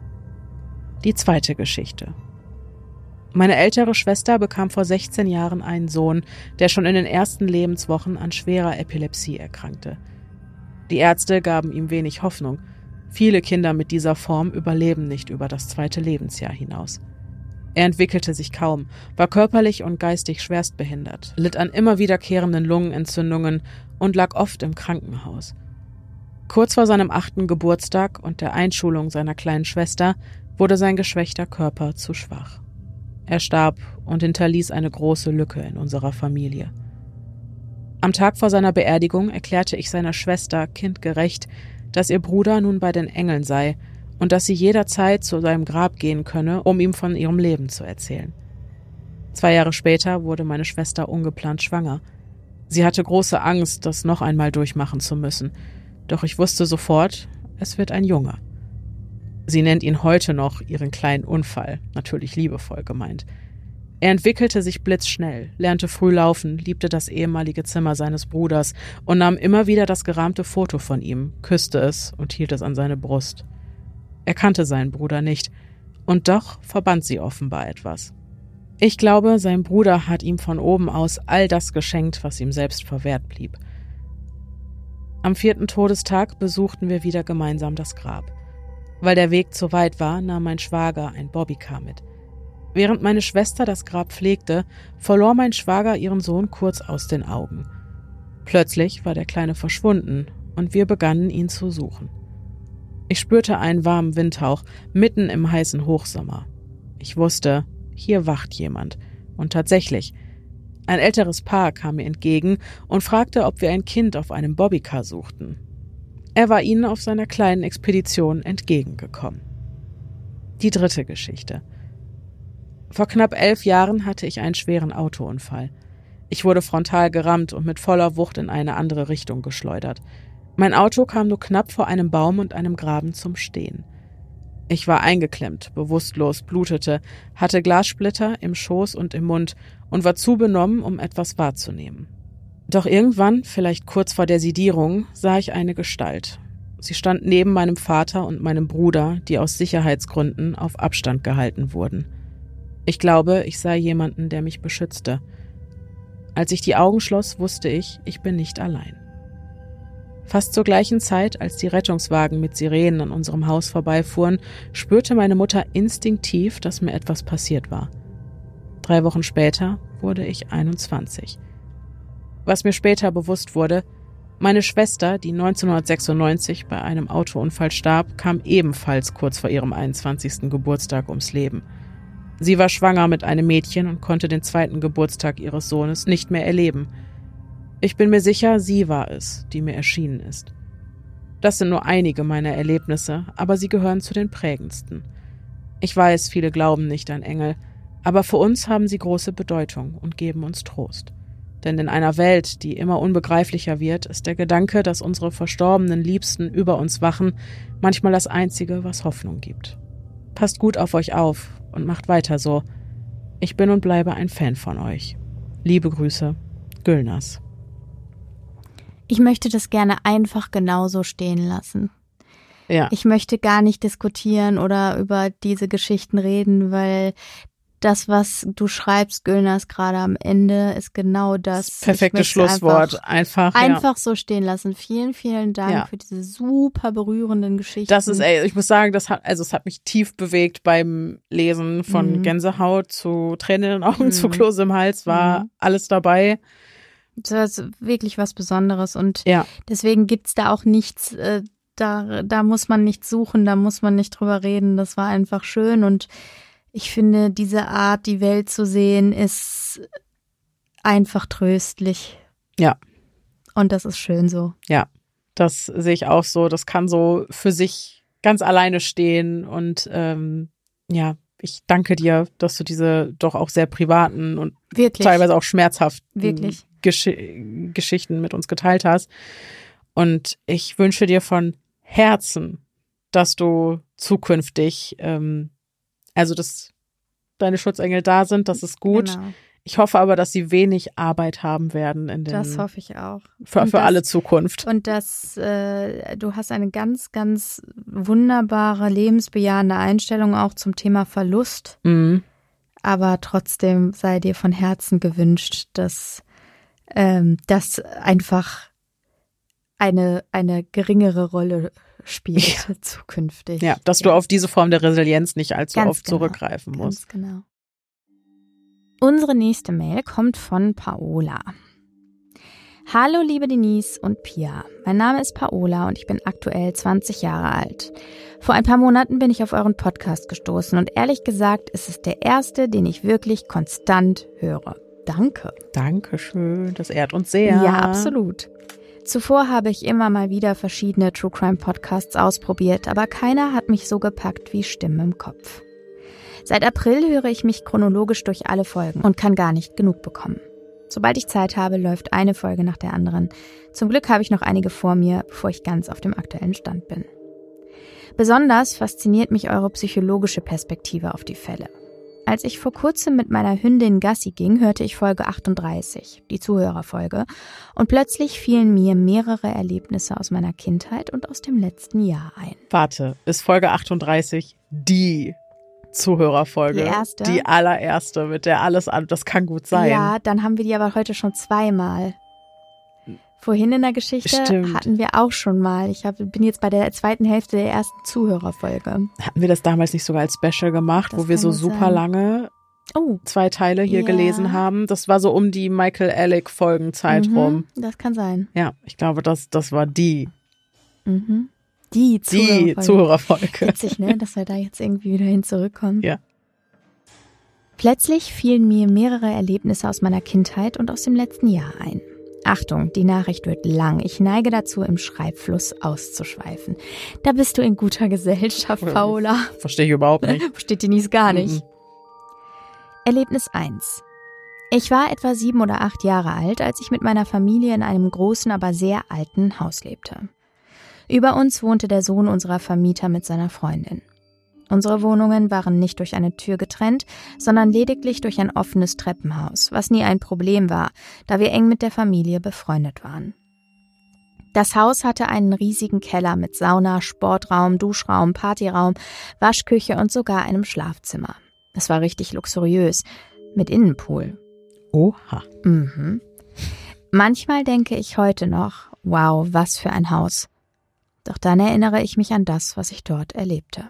Die zweite Geschichte. Meine ältere Schwester bekam vor 16 Jahren einen Sohn, der schon in den ersten Lebenswochen an schwerer Epilepsie erkrankte. Die Ärzte gaben ihm wenig Hoffnung. Viele Kinder mit dieser Form überleben nicht über das 2. Lebensjahr hinaus. Er entwickelte sich kaum, war körperlich und geistig schwerstbehindert, litt an immer wiederkehrenden Lungenentzündungen und lag oft im Krankenhaus. Kurz vor seinem 8. Geburtstag und der Einschulung seiner kleinen Schwester wurde sein geschwächter Körper zu schwach. Er starb und hinterließ eine große Lücke in unserer Familie. Am Tag vor seiner Beerdigung erklärte ich seiner Schwester kindgerecht, dass ihr Bruder nun bei den Engeln sei und dass sie jederzeit zu seinem Grab gehen könne, um ihm von ihrem Leben zu erzählen. 2 Jahre später wurde meine Schwester ungeplant schwanger. Sie hatte große Angst, das noch einmal durchmachen zu müssen, doch ich wusste sofort, es wird ein Junge. Sie nennt ihn heute noch ihren kleinen Unfall, natürlich liebevoll gemeint. Er entwickelte sich blitzschnell, lernte früh laufen, liebte das ehemalige Zimmer seines Bruders und nahm immer wieder das gerahmte Foto von ihm, küsste es und hielt es an seine Brust. Er kannte seinen Bruder nicht, und doch verband sie offenbar etwas. Ich glaube, sein Bruder hat ihm von oben aus all das geschenkt, was ihm selbst verwehrt blieb. Am 4. Todestag besuchten wir wieder gemeinsam das Grab. Weil der Weg zu weit war, nahm mein Schwager ein Bobbycar mit. Während meine Schwester das Grab pflegte, verlor mein Schwager ihren Sohn kurz aus den Augen. Plötzlich war der Kleine verschwunden und wir begannen, ihn zu suchen. Ich spürte einen warmen Windhauch mitten im heißen Hochsommer. Ich wusste, hier wacht jemand. Und tatsächlich, ein älteres Paar kam mir entgegen und fragte, ob wir ein Kind auf einem Bobbycar suchten. Er war ihnen auf seiner kleinen Expedition entgegengekommen. Die dritte Geschichte. Vor knapp 11 Jahren hatte ich einen schweren Autounfall. Ich wurde frontal gerammt und mit voller Wucht in eine andere Richtung geschleudert. Mein Auto kam nur knapp vor einem Baum und einem Graben zum Stehen. Ich war eingeklemmt, bewusstlos, blutete, hatte Glassplitter im Schoß und im Mund und war zu benommen, um etwas wahrzunehmen. Doch irgendwann, vielleicht kurz vor der Sedierung, sah ich eine Gestalt. Sie stand neben meinem Vater und meinem Bruder, die aus Sicherheitsgründen auf Abstand gehalten wurden. Ich glaube, ich sah jemanden, der mich beschützte. Als ich die Augen schloss, wusste ich bin nicht allein. Fast zur gleichen Zeit, als die Rettungswagen mit Sirenen an unserem Haus vorbeifuhren, spürte meine Mutter instinktiv, dass mir etwas passiert war. 3 Wochen später wurde ich 21. Was mir später bewusst wurde, meine Schwester, die 1996 bei einem Autounfall starb, kam ebenfalls kurz vor ihrem 21. Geburtstag ums Leben. Sie war schwanger mit einem Mädchen und konnte den 2. Geburtstag ihres Sohnes nicht mehr erleben. Ich bin mir sicher, sie war es, die mir erschienen ist. Das sind nur einige meiner Erlebnisse, aber sie gehören zu den prägendsten. Ich weiß, viele glauben nicht an Engel, aber für uns haben sie große Bedeutung und geben uns Trost. Denn in einer Welt, die immer unbegreiflicher wird, ist der Gedanke, dass unsere verstorbenen Liebsten über uns wachen, manchmal das Einzige, was Hoffnung gibt. Passt gut auf euch auf und macht weiter so. Ich bin und bleibe ein Fan von euch. Liebe Grüße, Gülnaz. Ich möchte das gerne einfach genauso stehen lassen. Ja. Ich möchte gar nicht diskutieren oder über diese Geschichten reden, weil das, was du schreibst, Gülnaz, gerade am Ende, ist genau das. Perfektes Schlusswort. Einfach so stehen lassen. Vielen, vielen Dank für diese super berührenden Geschichten. Das ist, ich muss sagen, es hat mich tief bewegt beim Lesen von Gänsehaut zu Tränen in den Augen, zu Kloß im Hals, war alles dabei. Das ist wirklich was Besonderes und deswegen gibt's da auch nichts, da muss man nichts suchen, da muss man nicht drüber reden. Das war einfach schön und ich finde, diese Art, die Welt zu sehen, ist einfach tröstlich. Ja. Und das ist schön so. Ja, das sehe ich auch so. Das kann so für sich ganz alleine stehen und ich danke dir, dass du diese doch auch sehr privaten und teilweise auch schmerzhaften Geschichten mit uns geteilt hast. Und ich wünsche dir von Herzen, dass du zukünftig, dass deine Schutzengel da sind, das ist gut. Genau. Ich hoffe aber, dass sie wenig Arbeit haben werden das hoffe ich auch. Für alle Zukunft. Und dass du hast eine ganz, ganz wunderbare, lebensbejahende Einstellung auch zum Thema Verlust. Mhm. Aber trotzdem sei dir von Herzen gewünscht, dass das einfach eine geringere Rolle spielt zukünftig. Ja, dass du auf diese Form der Resilienz nicht allzu oft zurückgreifen musst. Ganz genau. Unsere nächste Mail kommt von Paola. Hallo liebe Denise und Pia. Mein Name ist Paola und ich bin aktuell 20 Jahre alt. Vor ein paar Monaten bin ich auf euren Podcast gestoßen und ehrlich gesagt ist es der erste, den ich wirklich konstant höre. Danke. Dankeschön, das ehrt uns sehr. Ja, absolut. Zuvor habe ich immer mal wieder verschiedene True Crime Podcasts ausprobiert, aber keiner hat mich so gepackt wie Stimmen im Kopf. Seit April höre ich mich chronologisch durch alle Folgen und kann gar nicht genug bekommen. Sobald ich Zeit habe, läuft eine Folge nach der anderen. Zum Glück habe ich noch einige vor mir, bevor ich ganz auf dem aktuellen Stand bin. Besonders fasziniert mich eure psychologische Perspektive auf die Fälle. Als ich vor kurzem mit meiner Hündin Gassi ging, hörte ich Folge 38, die Zuhörerfolge, und plötzlich fielen mir mehrere Erlebnisse aus meiner Kindheit und aus dem letzten Jahr ein. Warte, ist Folge 38 die Zuhörerfolge? Die erste? Die allererste, mit der alles an, das kann gut sein. Ja, dann haben wir die aber heute schon zweimal. Vorhin in der Geschichte hatten wir auch schon mal. Bin jetzt bei der zweiten Hälfte der ersten Zuhörerfolge. Hatten wir das damals nicht sogar als Special gemacht, wo wir so super lange 2 Teile hier gelesen haben? Das war so um die Michael Alec-Folgenzeit rum. Das kann sein. Ja, ich glaube, das war die. Mhm. Die Zuhörerfolge. Witzig, ne? Dass wir da jetzt irgendwie wieder hin zurückkommen. Ja. Plötzlich fielen mir mehrere Erlebnisse aus meiner Kindheit und aus dem letzten Jahr ein. Achtung, die Nachricht wird lang. Ich neige dazu, im Schreibfluss auszuschweifen. Da bist du in guter Gesellschaft, Paola. Verstehe ich überhaupt nicht. Versteht Denise gar nicht. Erlebnis 1. Ich war etwa 7 oder 8 Jahre alt, als ich mit meiner Familie in einem großen, aber sehr alten Haus lebte. Über uns wohnte der Sohn unserer Vermieter mit seiner Freundin. Unsere Wohnungen waren nicht durch eine Tür getrennt, sondern lediglich durch ein offenes Treppenhaus, was nie ein Problem war, da wir eng mit der Familie befreundet waren. Das Haus hatte einen riesigen Keller mit Sauna, Sportraum, Duschraum, Partyraum, Waschküche und sogar einem Schlafzimmer. Es war richtig luxuriös, mit Innenpool. Oha. Mhm. Manchmal denke ich heute noch, wow, was für ein Haus. Doch dann erinnere ich mich an das, was ich dort erlebte.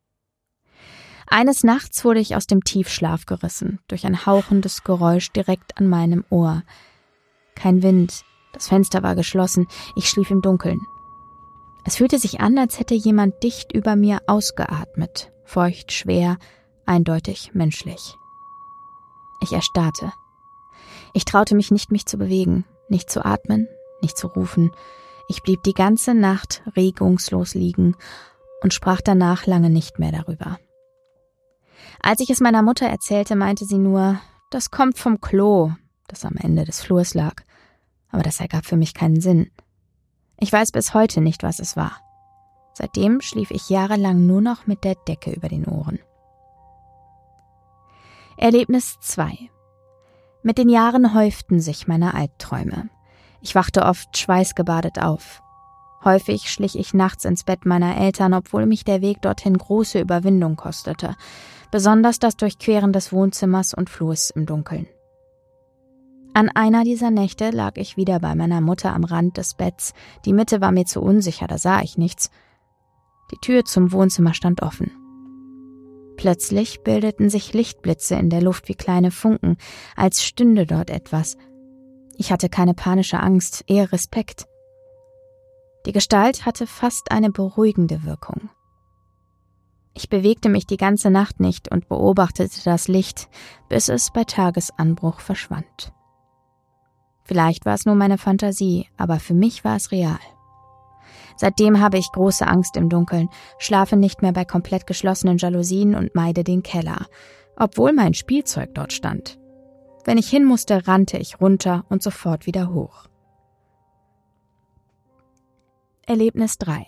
Eines Nachts wurde ich aus dem Tiefschlaf gerissen, durch ein hauchendes Geräusch direkt an meinem Ohr. Kein Wind, das Fenster war geschlossen, ich schlief im Dunkeln. Es fühlte sich an, als hätte jemand dicht über mir ausgeatmet, feucht, schwer, eindeutig menschlich. Ich erstarrte. Ich traute mich nicht, mich zu bewegen, nicht zu atmen, nicht zu rufen. Ich blieb die ganze Nacht regungslos liegen und sprach danach lange nicht mehr darüber. Als ich es meiner Mutter erzählte, meinte sie nur, das kommt vom Klo, das am Ende des Flurs lag. Aber das ergab für mich keinen Sinn. Ich weiß bis heute nicht, was es war. Seitdem schlief ich jahrelang nur noch mit der Decke über den Ohren. Erlebnis 2. Mit den Jahren häuften sich meine Albträume. Ich wachte oft schweißgebadet auf. Häufig schlich ich nachts ins Bett meiner Eltern, obwohl mich der Weg dorthin große Überwindung kostete. Besonders das Durchqueren des Wohnzimmers und Flurs im Dunkeln. An einer dieser Nächte lag ich wieder bei meiner Mutter am Rand des Betts. Die Mitte war mir zu unsicher, da sah ich nichts. Die Tür zum Wohnzimmer stand offen. Plötzlich bildeten sich Lichtblitze in der Luft wie kleine Funken, als stünde dort etwas. Ich hatte keine panische Angst, eher Respekt. Die Gestalt hatte fast eine beruhigende Wirkung. Ich bewegte mich die ganze Nacht nicht und beobachtete das Licht, bis es bei Tagesanbruch verschwand. Vielleicht war es nur meine Fantasie, aber für mich war es real. Seitdem habe ich große Angst im Dunkeln, schlafe nicht mehr bei komplett geschlossenen Jalousien und meide den Keller, obwohl mein Spielzeug dort stand. Wenn ich hin musste, rannte ich runter und sofort wieder hoch. Erlebnis 3.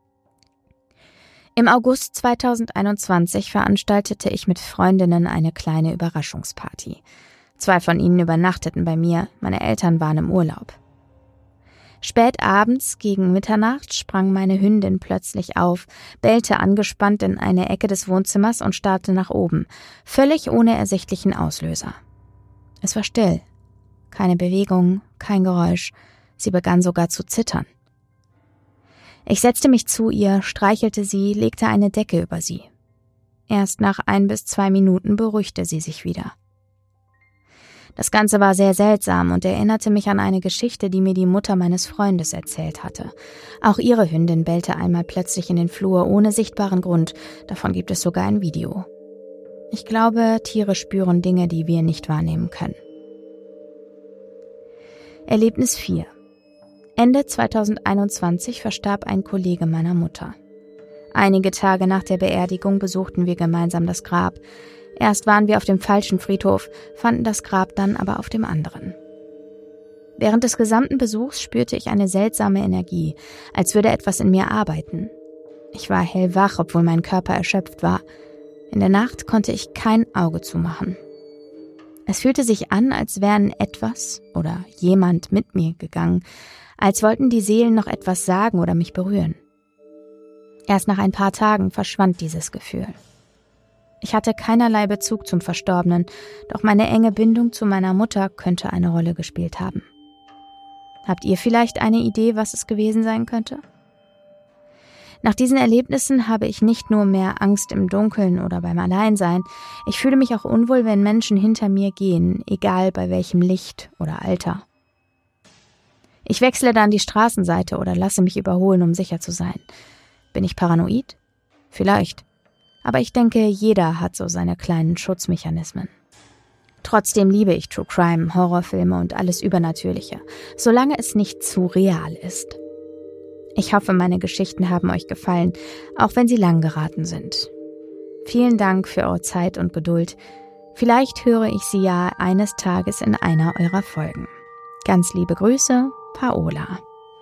Im August 2021 veranstaltete ich mit Freundinnen eine kleine Überraschungsparty. 2 von ihnen übernachteten bei mir, meine Eltern waren im Urlaub. Spät abends, gegen Mitternacht, sprang meine Hündin plötzlich auf, bellte angespannt in eine Ecke des Wohnzimmers und starrte nach oben, völlig ohne ersichtlichen Auslöser. Es war still. Keine Bewegung, kein Geräusch. Sie begann sogar zu zittern. Ich setzte mich zu ihr, streichelte sie, legte eine Decke über sie. Erst nach 1 bis 2 Minuten beruhigte sie sich wieder. Das Ganze war sehr seltsam und erinnerte mich an eine Geschichte, die mir die Mutter meines Freundes erzählt hatte. Auch ihre Hündin bellte einmal plötzlich in den Flur ohne sichtbaren Grund. Davon gibt es sogar ein Video. Ich glaube, Tiere spüren Dinge, die wir nicht wahrnehmen können. Erlebnis 4. Ende 2021 verstarb ein Kollege meiner Mutter. Einige Tage nach der Beerdigung besuchten wir gemeinsam das Grab. Erst waren wir auf dem falschen Friedhof, fanden das Grab dann aber auf dem anderen. Während des gesamten Besuchs spürte ich eine seltsame Energie, als würde etwas in mir arbeiten. Ich war hellwach, obwohl mein Körper erschöpft war. In der Nacht konnte ich kein Auge zumachen. Es fühlte sich an, als wären etwas oder jemand mit mir gegangen, als wollten die Seelen noch etwas sagen oder mich berühren. Erst nach ein paar Tagen verschwand dieses Gefühl. Ich hatte keinerlei Bezug zum Verstorbenen, doch meine enge Bindung zu meiner Mutter könnte eine Rolle gespielt haben. Habt ihr vielleicht eine Idee, was es gewesen sein könnte? Nach diesen Erlebnissen habe ich nicht nur mehr Angst im Dunkeln oder beim Alleinsein, ich fühle mich auch unwohl, wenn Menschen hinter mir gehen, egal bei welchem Licht oder Alter. Ich wechsle dann die Straßenseite oder lasse mich überholen, um sicher zu sein. Bin ich paranoid? Vielleicht. Aber ich denke, jeder hat so seine kleinen Schutzmechanismen. Trotzdem liebe ich True Crime, Horrorfilme und alles Übernatürliche, solange es nicht zu real ist. Ich hoffe, meine Geschichten haben euch gefallen, auch wenn sie lang geraten sind. Vielen Dank für eure Zeit und Geduld. Vielleicht höre ich sie ja eines Tages in einer eurer Folgen. Ganz liebe Grüße, Paola.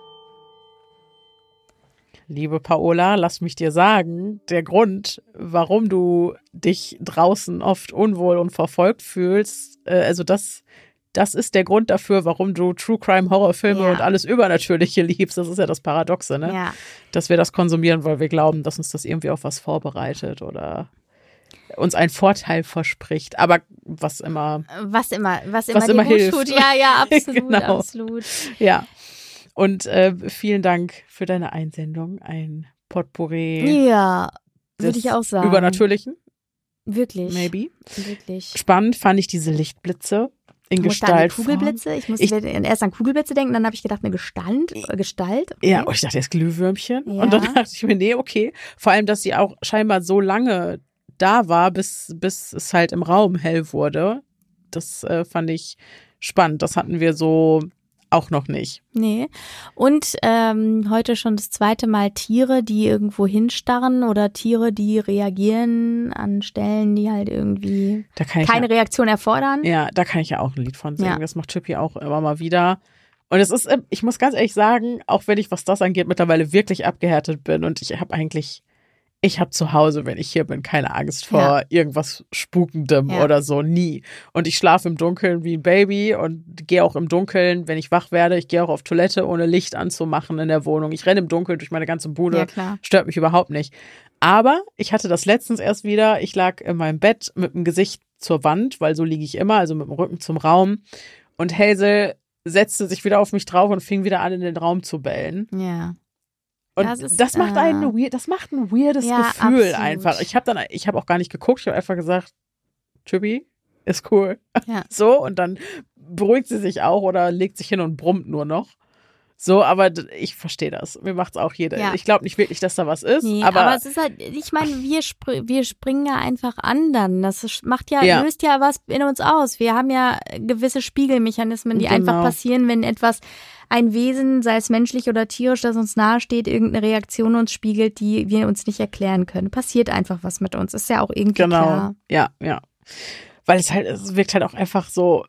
Liebe Paola, lass mich dir sagen, der Grund, warum du dich draußen oft unwohl und verfolgt fühlst, das ist der Grund dafür, warum du True Crime, Horrorfilme und alles Übernatürliche liebst. Das ist ja das Paradoxe, ne? Ja. Dass wir das konsumieren, weil wir glauben, dass uns das irgendwie auf was vorbereitet oder uns einen Vorteil verspricht. Aber was immer hilft. Tut. Ja, absolut, genau. Absolut. Ja. Und vielen Dank für deine Einsendung. Ein Potpourri. Ja, würde ich auch sagen. Übernatürlichen. Wirklich. Maybe. Wirklich. Spannend fand ich diese Lichtblitze in Gestalt. Kugelblitze. Ich musste erst an Kugelblitze denken, dann habe ich gedacht, eine Gestalt. Okay. Ja, und ich dachte, jetzt Glühwürmchen. Ja. Und dann dachte ich mir, nee, okay. Vor allem, dass sie auch scheinbar so lange da war, bis es halt im Raum hell wurde. Das fand ich spannend. Das hatten wir so auch noch nicht. Nee. Und heute schon das 2. Mal Tiere, die irgendwo hinstarren oder Tiere, die reagieren an Stellen, die halt irgendwie keine Reaktion erfordern. Ja, da kann ich ja auch ein Lied von singen. Ja. Das macht Chippy auch immer mal wieder. Und es ist, ich muss ganz ehrlich sagen, auch wenn ich, was das angeht, mittlerweile wirklich abgehärtet bin und ich habe zu Hause, wenn ich hier bin, keine Angst vor irgendwas Spukendem oder so, nie. Und ich schlafe im Dunkeln wie ein Baby und gehe auch im Dunkeln, wenn ich wach werde. Ich gehe auch auf Toilette, ohne Licht anzumachen in der Wohnung. Ich renne im Dunkeln durch meine ganze Bude. Ja, stört mich überhaupt nicht. Aber ich hatte das letztens erst wieder. Ich lag in meinem Bett mit dem Gesicht zur Wand, weil so liege ich immer, also mit dem Rücken zum Raum. Und Hazel setzte sich wieder auf mich drauf und fing wieder an, in den Raum zu bellen. Ja. Und das macht ein weirdes Gefühl absolut. Einfach. Ich habe auch gar nicht geguckt, ich habe einfach gesagt, Chippy, ist cool. Ja. So, und dann beruhigt sie sich auch oder legt sich hin und brummt nur noch. So, aber ich verstehe das. Mir macht's auch jeder. Ja. Ich glaube nicht wirklich, dass da was ist. Nee, aber es ist halt, ich meine, wir springen ja einfach an dann. Das macht löst ja was in uns aus. Wir haben ja gewisse Spiegelmechanismen, die einfach passieren, wenn ein Wesen, sei es menschlich oder tierisch, das uns nahesteht, irgendeine Reaktion uns spiegelt, die wir uns nicht erklären können. Passiert einfach was mit uns. Ist ja auch irgendwie klar. Ja. Weil es wirkt halt auch einfach so,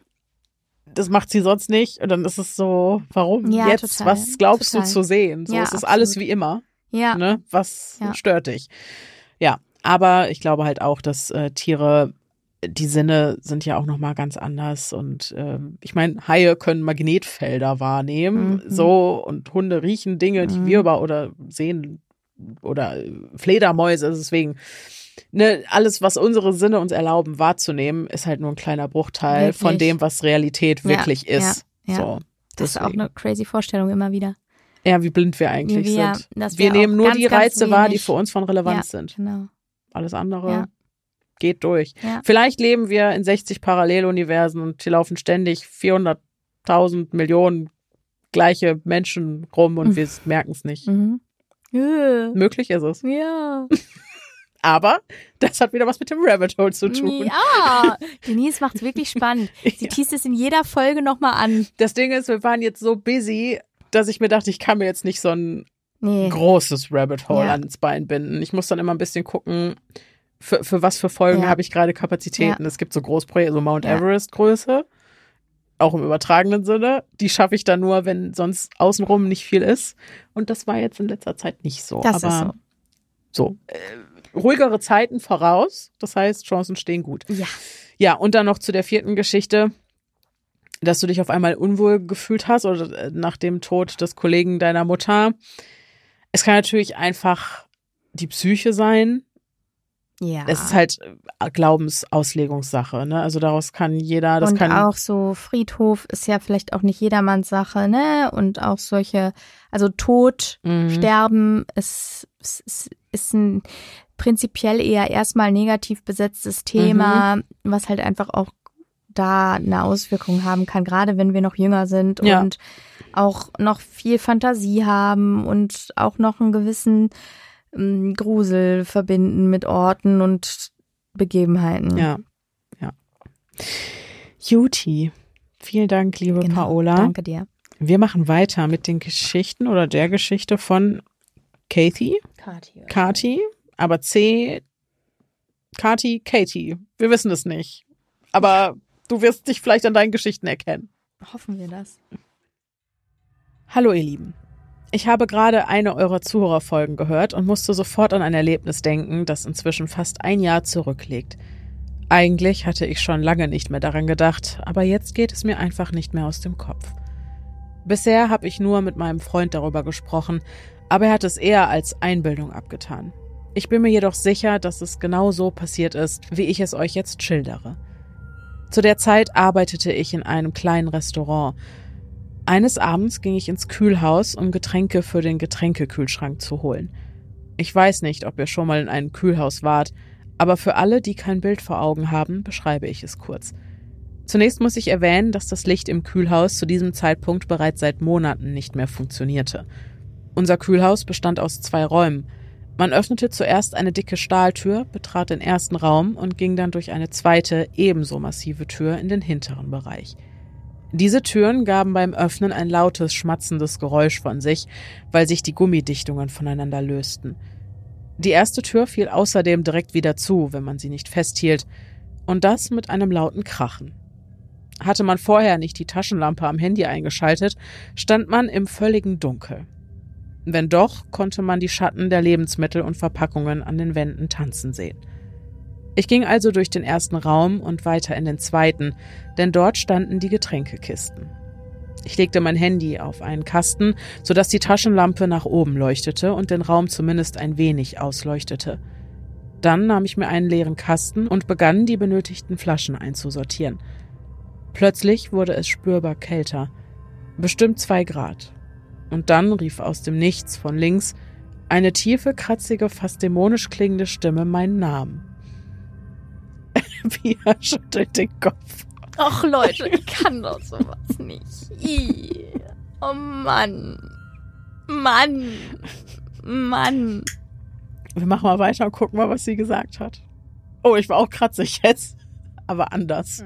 das macht sie sonst nicht. Und dann ist es so, warum jetzt? Total, was glaubst du zu sehen? So, es ist alles wie immer. Ja. Ne? Was stört dich? Ja, aber ich glaube halt auch, dass Tiere, die Sinne sind ja auch nochmal ganz anders. Und ich meine, Haie können Magnetfelder wahrnehmen. So, und Hunde riechen Dinge, die wir oder sehen, oder Fledermäuse. Deswegen, ne, alles, was unsere Sinne uns erlauben wahrzunehmen, ist halt nur ein kleiner Bruchteil von dem, was Realität wirklich ist. Ja. So, das ist auch eine crazy Vorstellung immer wieder. Ja, wie blind wir eigentlich sind. Wir nehmen nur die Reize wahr, die für uns von Relevanz sind. Genau. Alles andere geht durch. Ja. Vielleicht leben wir in 60 Paralleluniversen und hier laufen ständig 400.000 Millionen gleiche Menschen rum und wir merken es nicht. Möglich ist es. Ja. Aber das hat wieder was mit dem Rabbit Hole zu tun. Ja, Denise macht's wirklich spannend. Sie teast es in jeder Folge nochmal an. Das Ding ist, wir waren jetzt so busy, dass ich mir dachte, ich kann mir jetzt nicht so ein großes Rabbit Hole ans Bein binden. Ich muss dann immer ein bisschen gucken, für was für Folgen habe ich gerade Kapazitäten. Es gibt so Großprojekte, so Mount Everest Größe, auch im übertragenen Sinne. Die schaffe ich dann nur, wenn sonst außenrum nicht viel ist. Und das war jetzt in letzter Zeit nicht so. Das ist so. Ruhigere Zeiten voraus, das heißt, Chancen stehen gut. Ja, und dann noch zu der 4. Geschichte, dass du dich auf einmal unwohl gefühlt hast oder nach dem Tod des Kollegen deiner Mutter. Es kann natürlich einfach die Psyche sein. Ja. Es ist halt Glaubensauslegungssache, ne? Also daraus kann jeder, das kann auch so Friedhof ist ja vielleicht auch nicht jedermanns Sache, ne? Und auch solche, also Tod, Sterben ist ein prinzipiell eher erstmal negativ besetztes Thema, was halt einfach auch da eine Auswirkung haben kann, gerade wenn wir noch jünger sind und auch noch viel Fantasie haben und auch noch einen gewissen Grusel verbinden mit Orten und Begebenheiten. Ja. Juti, vielen Dank, liebe Paola. Danke dir. Wir machen weiter mit den Geschichten oder der Geschichte von Katie. Aber Katie. Wir wissen es nicht. Aber du wirst dich vielleicht an deinen Geschichten erkennen. Hoffen wir das. Hallo ihr Lieben. Ich habe gerade eine eurer Zuhörerfolgen gehört und musste sofort an ein Erlebnis denken, das inzwischen fast ein Jahr zurückliegt. Eigentlich hatte ich schon lange nicht mehr daran gedacht, aber jetzt geht es mir einfach nicht mehr aus dem Kopf. Bisher habe ich nur mit meinem Freund darüber gesprochen, aber er hat es eher als Einbildung abgetan. Ich bin mir jedoch sicher, dass es genau so passiert ist, wie ich es euch jetzt schildere. Zu der Zeit arbeitete ich in einem kleinen Restaurant. Eines Abends ging ich ins Kühlhaus, um Getränke für den Getränkekühlschrank zu holen. Ich weiß nicht, ob ihr schon mal in einem Kühlhaus wart, aber für alle, die kein Bild vor Augen haben, beschreibe ich es kurz. Zunächst muss ich erwähnen, dass das Licht im Kühlhaus zu diesem Zeitpunkt bereits seit Monaten nicht mehr funktionierte. Unser Kühlhaus bestand aus 2 Räumen. Man öffnete zuerst eine dicke Stahltür, betrat den ersten Raum und ging dann durch eine zweite, ebenso massive Tür in den hinteren Bereich. Diese Türen gaben beim Öffnen ein lautes, schmatzendes Geräusch von sich, weil sich die Gummidichtungen voneinander lösten. Die erste Tür fiel außerdem direkt wieder zu, wenn man sie nicht festhielt, und das mit einem lauten Krachen. Hatte man vorher nicht die Taschenlampe am Handy eingeschaltet, stand man im völligen Dunkel. Wenn doch, konnte man die Schatten der Lebensmittel und Verpackungen an den Wänden tanzen sehen. Ich ging also durch den ersten Raum und weiter in den zweiten, denn dort standen die Getränkekisten. Ich legte mein Handy auf einen Kasten, sodass die Taschenlampe nach oben leuchtete und den Raum zumindest ein wenig ausleuchtete. Dann nahm ich mir einen leeren Kasten und begann, die benötigten Flaschen einzusortieren. Plötzlich wurde es spürbar kälter, bestimmt 2 Grad. Und dann rief aus dem Nichts von links eine tiefe, kratzige, fast dämonisch klingende Stimme meinen Namen. Pia schüttelt den Kopf. Och Leute, ich kann doch sowas nicht. Oh Mann. Wir machen mal weiter und gucken mal, was sie gesagt hat. Oh, ich war auch kratzig jetzt, aber anders.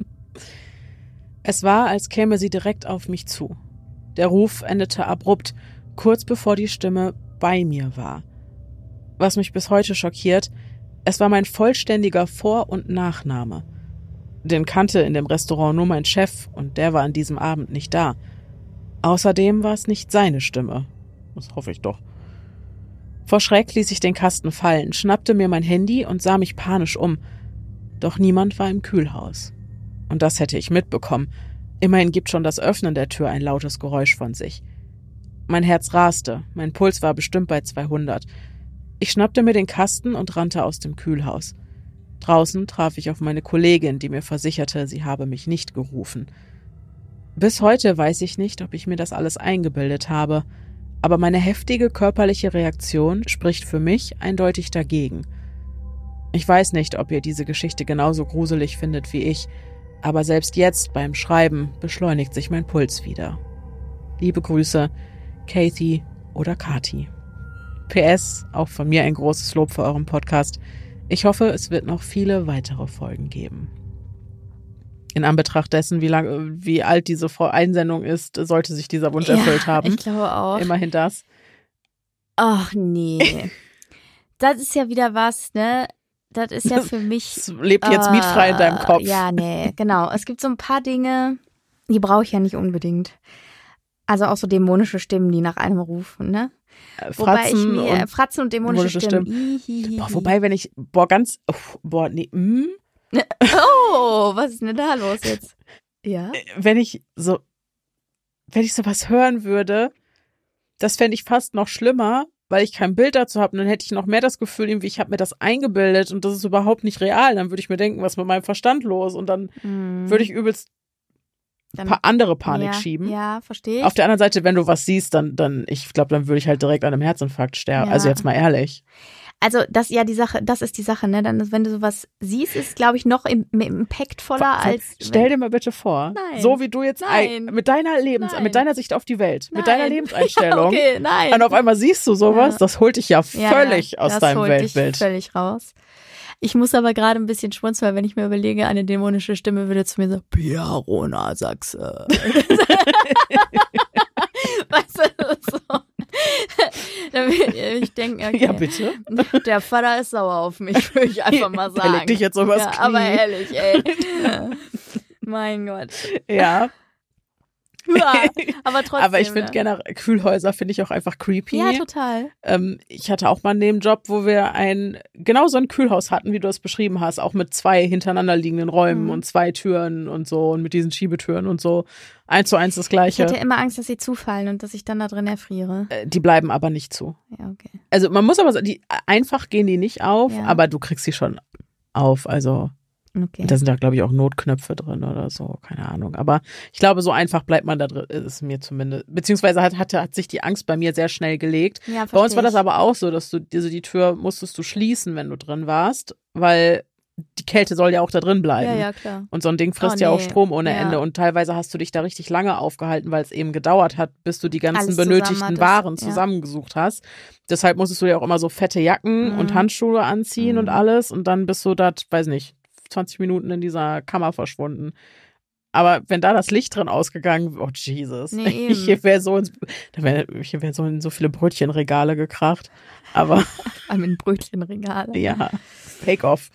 Es war, als käme sie direkt auf mich zu. Der Ruf endete abrupt, kurz bevor die Stimme bei mir war. Was mich bis heute schockiert, es war mein vollständiger Vor- und Nachname. Den kannte in dem Restaurant nur mein Chef und der war an diesem Abend nicht da. Außerdem war es nicht seine Stimme. Das hoffe ich doch. Vor Schreck ließ ich den Kasten fallen, schnappte mir mein Handy und sah mich panisch um. Doch niemand war im Kühlhaus. Und das hätte ich mitbekommen. Immerhin gibt schon das Öffnen der Tür ein lautes Geräusch von sich. Mein Herz raste, mein Puls war bestimmt bei 200. Ich schnappte mir den Kasten und rannte aus dem Kühlhaus. Draußen traf ich auf meine Kollegin, die mir versicherte, sie habe mich nicht gerufen. Bis heute weiß ich nicht, ob ich mir das alles eingebildet habe, aber meine heftige körperliche Reaktion spricht für mich eindeutig dagegen. Ich weiß nicht, ob ihr diese Geschichte genauso gruselig findet wie ich, aber selbst jetzt beim Schreiben beschleunigt sich mein Puls wieder. Liebe Grüße, Kathy oder Kati. PS, auch von mir ein großes Lob für euren Podcast. Ich hoffe, es wird noch viele weitere Folgen geben. In Anbetracht dessen, wie alt diese Einsendung ist, sollte sich dieser Wunsch erfüllt haben. Ich glaube auch. Immerhin das. Ach nee. Das ist ja wieder was, ne? Das ist ja für mich... Es lebt jetzt mietfrei in deinem Kopf. Ja, nee, genau. Es gibt so ein paar Dinge, die brauche ich ja nicht unbedingt. Also auch so dämonische Stimmen, die nach einem rufen, ne? Fratzen und dämonische Stimmen. Wobei, wenn ich, Oh, was ist denn da los jetzt? Ja. Wenn ich sowas hören würde, das fände ich fast noch schlimmer, weil ich kein Bild dazu habe. Und dann hätte ich noch mehr das Gefühl, irgendwie, ich habe mir das eingebildet und das ist überhaupt nicht real. Dann würde ich mir denken, was ist mit meinem Verstand los? Und dann würde ich übelst andere Panik schieben. Ja, verstehe ich. Auf der anderen Seite, wenn du was siehst, dann ich glaube, dann würde ich halt direkt an einem Herzinfarkt sterben. Ja. Also jetzt mal ehrlich. Also das ist die Sache, ne? Dann, wenn du sowas siehst, ist, glaube ich, noch impactvoller als. Stell dir mal bitte vor, so wie du jetzt mit deiner Sicht auf die Welt, mit deiner Lebenseinstellung. Okay, nein. Und auf einmal siehst du sowas, das holt dich ja völlig aus deinem Weltbild. Das holt dich völlig raus. Ich muss aber gerade ein bisschen schmunzeln, weil wenn ich mir überlege, eine dämonische Stimme würde zu mir so, Pierona Sachse. Weißt du, so. Ich denke, okay, ja, bitte. Der Vater ist sauer auf mich, würde ich einfach mal sagen. Er legt dich jetzt so übers Knie. Aber ehrlich, ey. Mein Gott. Ja. Ja, aber trotzdem. Aber ich finde generell, Kühlhäuser finde ich auch einfach creepy. Ja, total. Ich hatte auch mal einen Nebenjob, wo wir genau so ein Kühlhaus hatten, wie du es beschrieben hast, auch mit 2 hintereinander liegenden Räumen und 2 Türen und so und mit diesen Schiebetüren und so. 1:1 das Gleiche. Ich hätte immer Angst, dass sie zufallen und dass ich dann da drin erfriere. Die bleiben aber nicht zu. Ja, okay. Also man muss aber sagen, einfach gehen die nicht auf, aber du kriegst sie schon auf, also. Okay. Da sind da, glaube ich, auch Notknöpfe drin oder so, keine Ahnung. Aber ich glaube, so einfach bleibt man da drin, ist mir zumindest. Beziehungsweise hat sich die Angst bei mir sehr schnell gelegt. Ja, bei uns war das aber auch so, dass die Tür musstest du schließen, wenn du drin warst, weil die Kälte soll ja auch da drin bleiben. Ja, klar. Und so ein Ding frisst ja auch Strom ohne Ende. Und teilweise hast du dich da richtig lange aufgehalten, weil es eben gedauert hat, bis du die ganzen benötigten Waren zusammengesucht hast. Deshalb musstest du ja auch immer so fette Jacken und Handschuhe anziehen und alles. Und dann bist du da, weiß nicht, 20 Minuten in dieser Kammer verschwunden. Aber wenn da das Licht drin ausgegangen, oh Jesus, ich wäre so in so viele Brötchenregale gekracht. Aber in Brötchenregale. Ja, Take-off.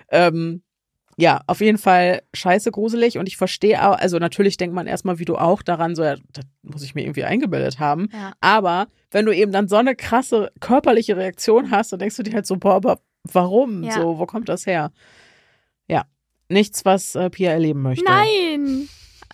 Ja, auf jeden Fall scheiße gruselig und ich verstehe auch, also natürlich denkt man erstmal, wie du auch, daran so, ja, das muss ich mir irgendwie eingebildet haben. Ja. Aber wenn du eben dann so eine krasse körperliche Reaktion hast, dann denkst du dir halt so, boah, aber warum? Ja. So, wo kommt das her? Ja, nichts, was Pia erleben möchte. Nein!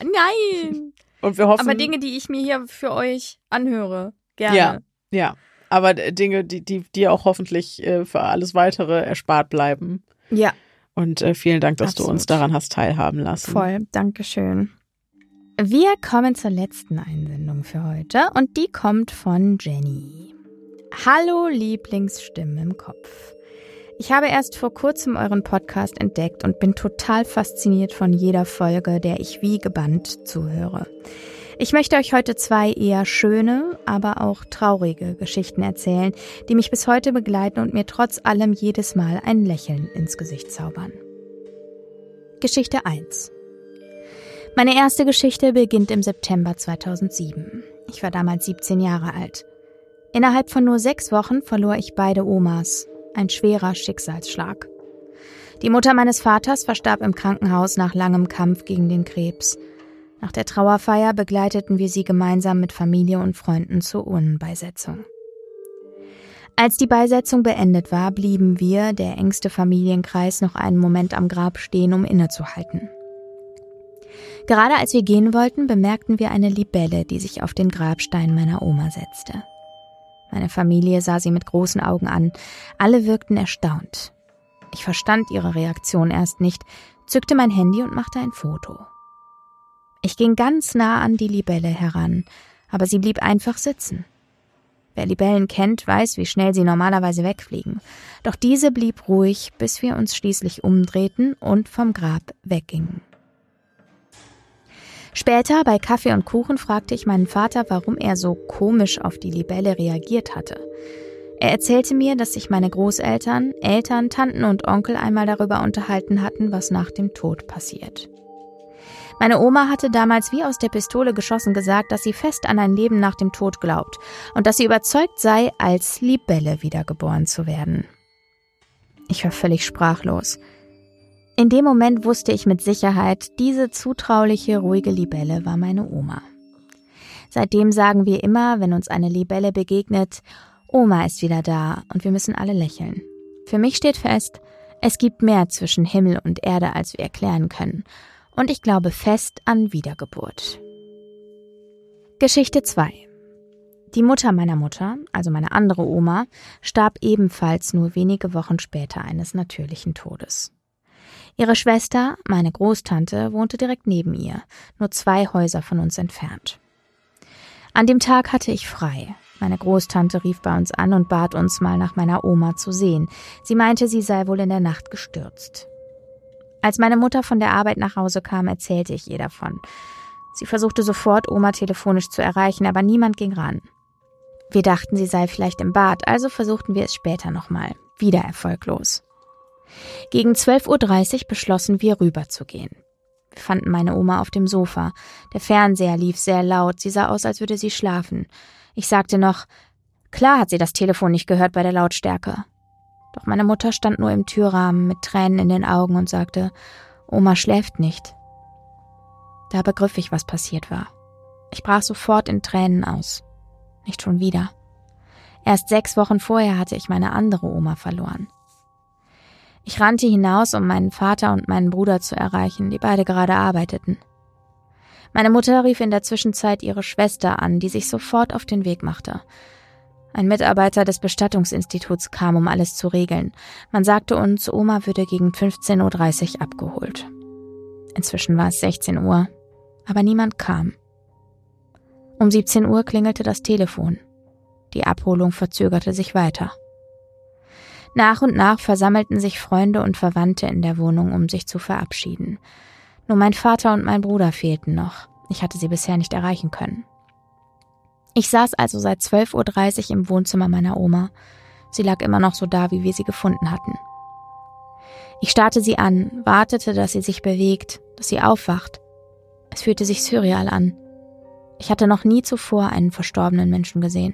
Und wir hoffen. Aber Dinge, die ich mir hier für euch anhöre, gerne. Ja. Aber Dinge, die auch hoffentlich für alles Weitere erspart bleiben. Ja. Und vielen Dank, dass du uns daran hast teilhaben lassen. Voll, Dankeschön. Wir kommen zur letzten Einsendung für heute und die kommt von Jenny. Hallo Lieblingsstimme im Kopf. Ich habe erst vor kurzem euren Podcast entdeckt und bin total fasziniert von jeder Folge, der ich wie gebannt zuhöre. Ich möchte euch heute 2 eher schöne, aber auch traurige Geschichten erzählen, die mich bis heute begleiten und mir trotz allem jedes Mal ein Lächeln ins Gesicht zaubern. Geschichte 1. Meine erste Geschichte beginnt im September 2007. Ich war damals 17 Jahre alt. Innerhalb von nur 6 Wochen verlor ich beide Omas. Ein schwerer Schicksalsschlag. Die Mutter meines Vaters verstarb im Krankenhaus nach langem Kampf gegen den Krebs. Nach der Trauerfeier begleiteten wir sie gemeinsam mit Familie und Freunden zur Urnenbeisetzung. Als die Beisetzung beendet war, blieben wir, der engste Familienkreis, noch einen Moment am Grab stehen, um innezuhalten. Gerade als wir gehen wollten, bemerkten wir eine Libelle, die sich auf den Grabstein meiner Oma setzte. Meine Familie sah sie mit großen Augen an. Alle wirkten erstaunt. Ich verstand ihre Reaktion erst nicht, zückte mein Handy und machte ein Foto. Ich ging ganz nah an die Libelle heran, aber sie blieb einfach sitzen. Wer Libellen kennt, weiß, wie schnell sie normalerweise wegfliegen. Doch diese blieb ruhig, bis wir uns schließlich umdrehten und vom Grab weggingen. Später, bei Kaffee und Kuchen, fragte ich meinen Vater, warum er so komisch auf die Libelle reagiert hatte. Er erzählte mir, dass sich meine Großeltern, Eltern, Tanten und Onkel einmal darüber unterhalten hatten, was nach dem Tod passiert. Meine Oma hatte damals wie aus der Pistole geschossen gesagt, dass sie fest an ein Leben nach dem Tod glaubt und dass sie überzeugt sei, als Libelle wiedergeboren zu werden. Ich war völlig sprachlos. In dem Moment wusste ich mit Sicherheit, diese zutrauliche, ruhige Libelle war meine Oma. Seitdem sagen wir immer, wenn uns eine Libelle begegnet, Oma ist wieder da und wir müssen alle lächeln. Für mich steht fest, es gibt mehr zwischen Himmel und Erde, als wir erklären können. Und ich glaube fest an Wiedergeburt. Geschichte 2. Die Mutter meiner Mutter, also meine andere Oma, starb ebenfalls nur wenige Wochen später eines natürlichen Todes. Ihre Schwester, meine Großtante, wohnte direkt neben ihr, nur 2 Häuser von uns entfernt. An dem Tag hatte ich frei. Meine Großtante rief bei uns an und bat uns mal nach meiner Oma zu sehen. Sie meinte, sie sei wohl in der Nacht gestürzt. Als meine Mutter von der Arbeit nach Hause kam, erzählte ich ihr davon. Sie versuchte sofort, Oma telefonisch zu erreichen, aber niemand ging ran. Wir dachten, sie sei vielleicht im Bad, also versuchten wir es später nochmal. Wieder erfolglos. Gegen 12:30 Uhr beschlossen wir, rüberzugehen. Wir fanden meine Oma auf dem Sofa. Der Fernseher lief sehr laut, sie sah aus, als würde sie schlafen. Ich sagte noch, klar hat sie das Telefon nicht gehört bei der Lautstärke. Doch meine Mutter stand nur im Türrahmen mit Tränen in den Augen und sagte, Oma schläft nicht. Da begriff ich, was passiert war. Ich brach sofort in Tränen aus. Nicht schon wieder. Erst 6 Wochen vorher hatte ich meine andere Oma verloren. Ich rannte hinaus, um meinen Vater und meinen Bruder zu erreichen, die beide gerade arbeiteten. Meine Mutter rief in der Zwischenzeit ihre Schwester an, die sich sofort auf den Weg machte. Ein Mitarbeiter des Bestattungsinstituts kam, um alles zu regeln. Man sagte uns, Oma würde gegen 15:30 Uhr abgeholt. Inzwischen war es 16 Uhr, aber niemand kam. Um 17 Uhr klingelte das Telefon. Die Abholung verzögerte sich weiter. Nach und nach versammelten sich Freunde und Verwandte in der Wohnung, um sich zu verabschieden. Nur mein Vater und mein Bruder fehlten noch. Ich hatte sie bisher nicht erreichen können. Ich saß also seit 12:30 Uhr im Wohnzimmer meiner Oma. Sie lag immer noch so da, wie wir sie gefunden hatten. Ich starrte sie an, wartete, dass sie sich bewegt, dass sie aufwacht. Es fühlte sich surreal an. Ich hatte noch nie zuvor einen verstorbenen Menschen gesehen.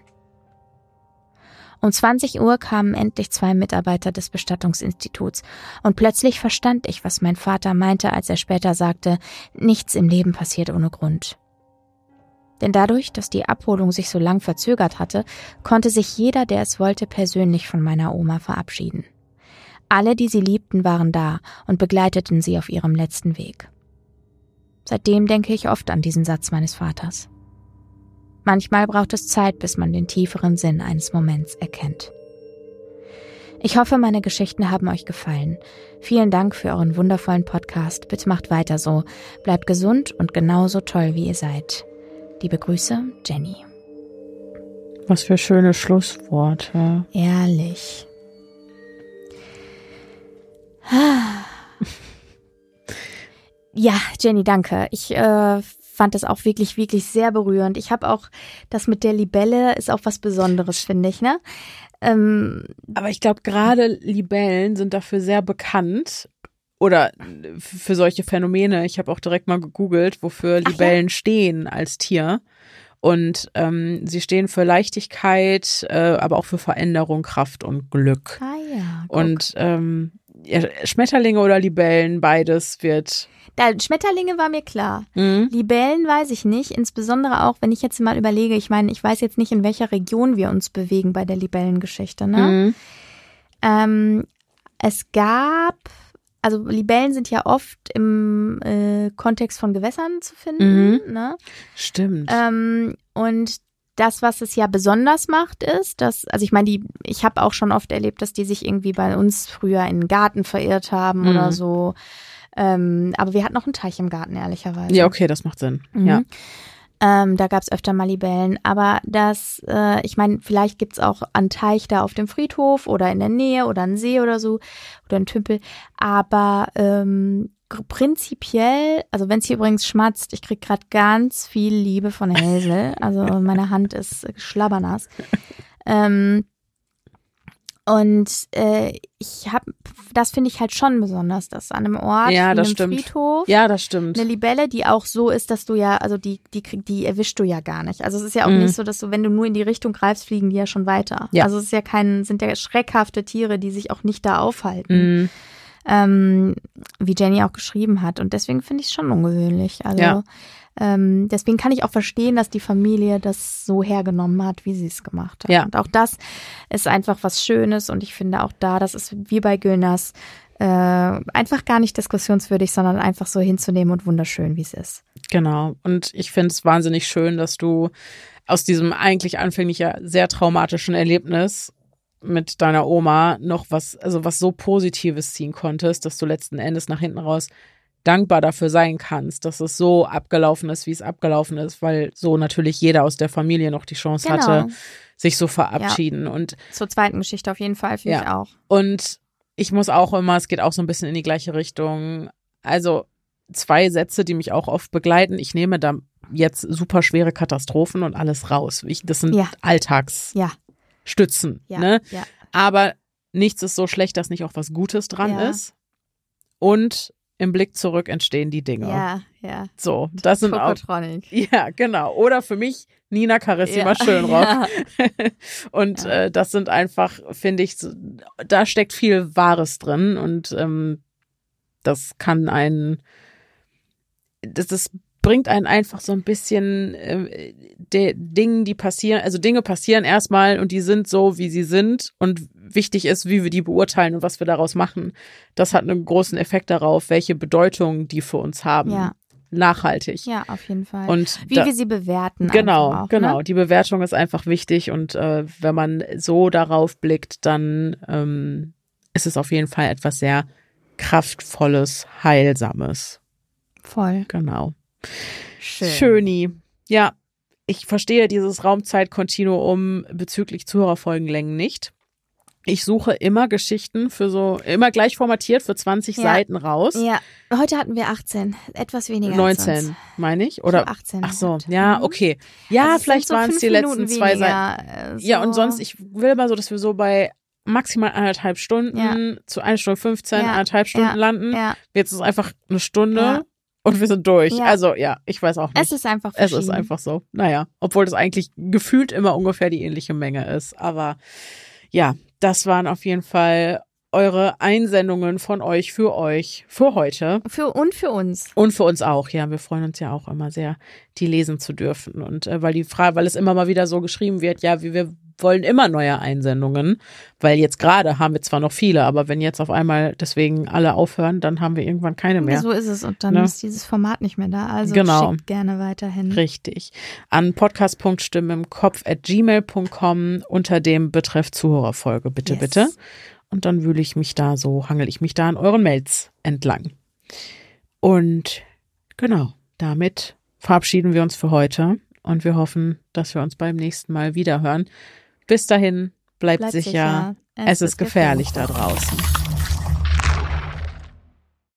Um 20 Uhr kamen endlich 2 Mitarbeiter des Bestattungsinstituts und plötzlich verstand ich, was mein Vater meinte, als er später sagte, nichts im Leben passiert ohne Grund. Denn dadurch, dass die Abholung sich so lang verzögert hatte, konnte sich jeder, der es wollte, persönlich von meiner Oma verabschieden. Alle, die sie liebten, waren da und begleiteten sie auf ihrem letzten Weg. Seitdem denke ich oft an diesen Satz meines Vaters. Manchmal braucht es Zeit, bis man den tieferen Sinn eines Moments erkennt. Ich hoffe, meine Geschichten haben euch gefallen. Vielen Dank für euren wundervollen Podcast. Bitte macht weiter so. Bleibt gesund und genauso toll, wie ihr seid. Liebe Grüße, Jenny. Was für schöne Schlussworte. Ehrlich. Ja, Jenny, danke. Ich fand das auch wirklich, wirklich sehr berührend. Ich habe auch, das mit der Libelle ist auch was Besonderes, finde ich, ne? Aber ich glaube, gerade Libellen sind dafür sehr bekannt oder für solche Phänomene. Ich habe auch direkt mal gegoogelt, wofür Libellen stehen als Tier. Und sie stehen für Leichtigkeit, aber auch für Veränderung, Kraft und Glück. Ah ja, guck. Und Schmetterlinge oder Libellen, beides wird... Schmetterlinge war mir klar. Libellen weiß ich nicht, insbesondere auch, wenn ich jetzt mal überlege, ich meine, ich weiß jetzt nicht, in welcher Region wir uns bewegen bei der Libellengeschichte, ne? Es gab, also Libellen sind ja oft im Kontext von Gewässern zu finden, ne? Stimmt. Und das, was es ja besonders macht, ist, dass, also ich meine, ich habe auch schon oft erlebt, dass die sich irgendwie bei uns früher in den Garten verirrt haben oder so. Aber wir hatten noch einen Teich im Garten, ehrlicherweise. Ja, okay, das macht Sinn. Ja. Da gab es öfter mal Libellen. Aber ich meine, vielleicht gibt's auch einen Teich da auf dem Friedhof oder in der Nähe oder einen See oder so oder einen Tümpel. Aber prinzipiell, also wenn es hier übrigens schmatzt, ich krieg gerade ganz viel Liebe von Hazel. Also meine Hand ist schlabbernass. Das finde ich halt schon besonders, dass an einem Ort wie einem Friedhof eine Libelle, die auch so ist, dass du ja, also die erwischst du ja gar nicht. Also es ist ja auch nicht so, dass du, wenn du nur in die Richtung greifst, fliegen die ja schon weiter. Ja. Also es ist ja sind ja schreckhafte Tiere, die sich auch nicht da aufhalten. Wie Jenny auch geschrieben hat. Und deswegen finde ich es schon ungewöhnlich. Also deswegen kann ich auch verstehen, dass die Familie das so hergenommen hat, wie sie es gemacht hat. Ja. Und auch das ist einfach was Schönes. Und ich finde auch das ist wie bei Gülnaz einfach gar nicht diskussionswürdig, sondern einfach so hinzunehmen und wunderschön, wie es ist. Genau. Und ich finde es wahnsinnig schön, dass du aus diesem eigentlich anfänglich ja sehr traumatischen Erlebnis mit deiner Oma noch was so Positives ziehen konntest, dass du letzten Endes nach hinten raus dankbar dafür sein kannst, dass es so abgelaufen ist, wie es abgelaufen ist, weil so natürlich jeder aus der Familie noch die Chance hatte, sich so verabschieden. Ja. Und zur zweiten Geschichte auf jeden Fall, finde ich auch. Und ich muss auch immer, es geht auch so ein bisschen in die gleiche Richtung. Also 2 Sätze, die mich auch oft begleiten. Ich nehme da jetzt super schwere Katastrophen und alles raus. Das sind Alltagsstützen. Ja. Ne? Ja. Aber nichts ist so schlecht, dass nicht auch was Gutes dran ist. Und im Blick zurück entstehen die Dinge. Ja. So, das sind auch. Ja, genau. Oder für mich Nina Carissima Schönrock. Ja. Und das sind einfach, finde ich, da steckt viel Wahres drin und das kann das bringt einen einfach so ein bisschen Dinge passieren erstmal und die sind so, wie sie sind und wichtig ist, wie wir die beurteilen und was wir daraus machen. Das hat einen großen Effekt darauf, welche Bedeutung die für uns haben. Ja. Nachhaltig. Ja, auf jeden Fall. Und wie wir sie bewerten. Genau, auch, genau. Ne? Die Bewertung ist einfach wichtig und wenn man so darauf blickt, dann ist es auf jeden Fall etwas sehr Kraftvolles, Heilsames. Voll. Genau. Schöni. Ja, ich verstehe dieses Raumzeit-Kontinuum bezüglich Zuhörerfolgenlängen nicht. Ich suche immer Geschichten immer gleich formatiert für 20 Seiten raus. Ja, heute hatten wir 18, etwas weniger 19, als sonst. Meine ich? Oder 18. Ach so, ja, okay. Ja, also vielleicht waren es die letzten 2 Seiten. Ja, und sonst, ich will mal so, dass wir so bei maximal 1,5 Stunden zu 1 Stunde 15, 1,5 Stunden landen. Ja. Jetzt ist es einfach eine Stunde und wir sind durch. Ja. Also ich weiß auch nicht. Es ist einfach verschieden. Es ist einfach so. Naja, obwohl das eigentlich gefühlt immer ungefähr die ähnliche Menge ist. Aber ja, das waren auf jeden Fall eure Einsendungen von euch für heute. Für uns. Und für uns auch, ja. Wir freuen uns ja auch immer sehr, die lesen zu dürfen. Und weil es immer mal wieder so geschrieben wird, ja, wir wollen immer neue Einsendungen, weil jetzt gerade haben wir zwar noch viele, aber wenn jetzt auf einmal deswegen alle aufhören, dann haben wir irgendwann keine mehr. Ja, so ist es und dann ist dieses Format nicht mehr da, also schickt gerne weiterhin. Richtig. An podcast.stimmeimkopf@gmail.com unter dem Betreff Zuhörerfolge, bitte. Und dann hangel ich mich da an euren Mails entlang. Und genau, damit verabschieden wir uns für heute und wir hoffen, dass wir uns beim nächsten Mal wiederhören. Bis dahin, bleibt sicher. Es ist gefährlich da draußen.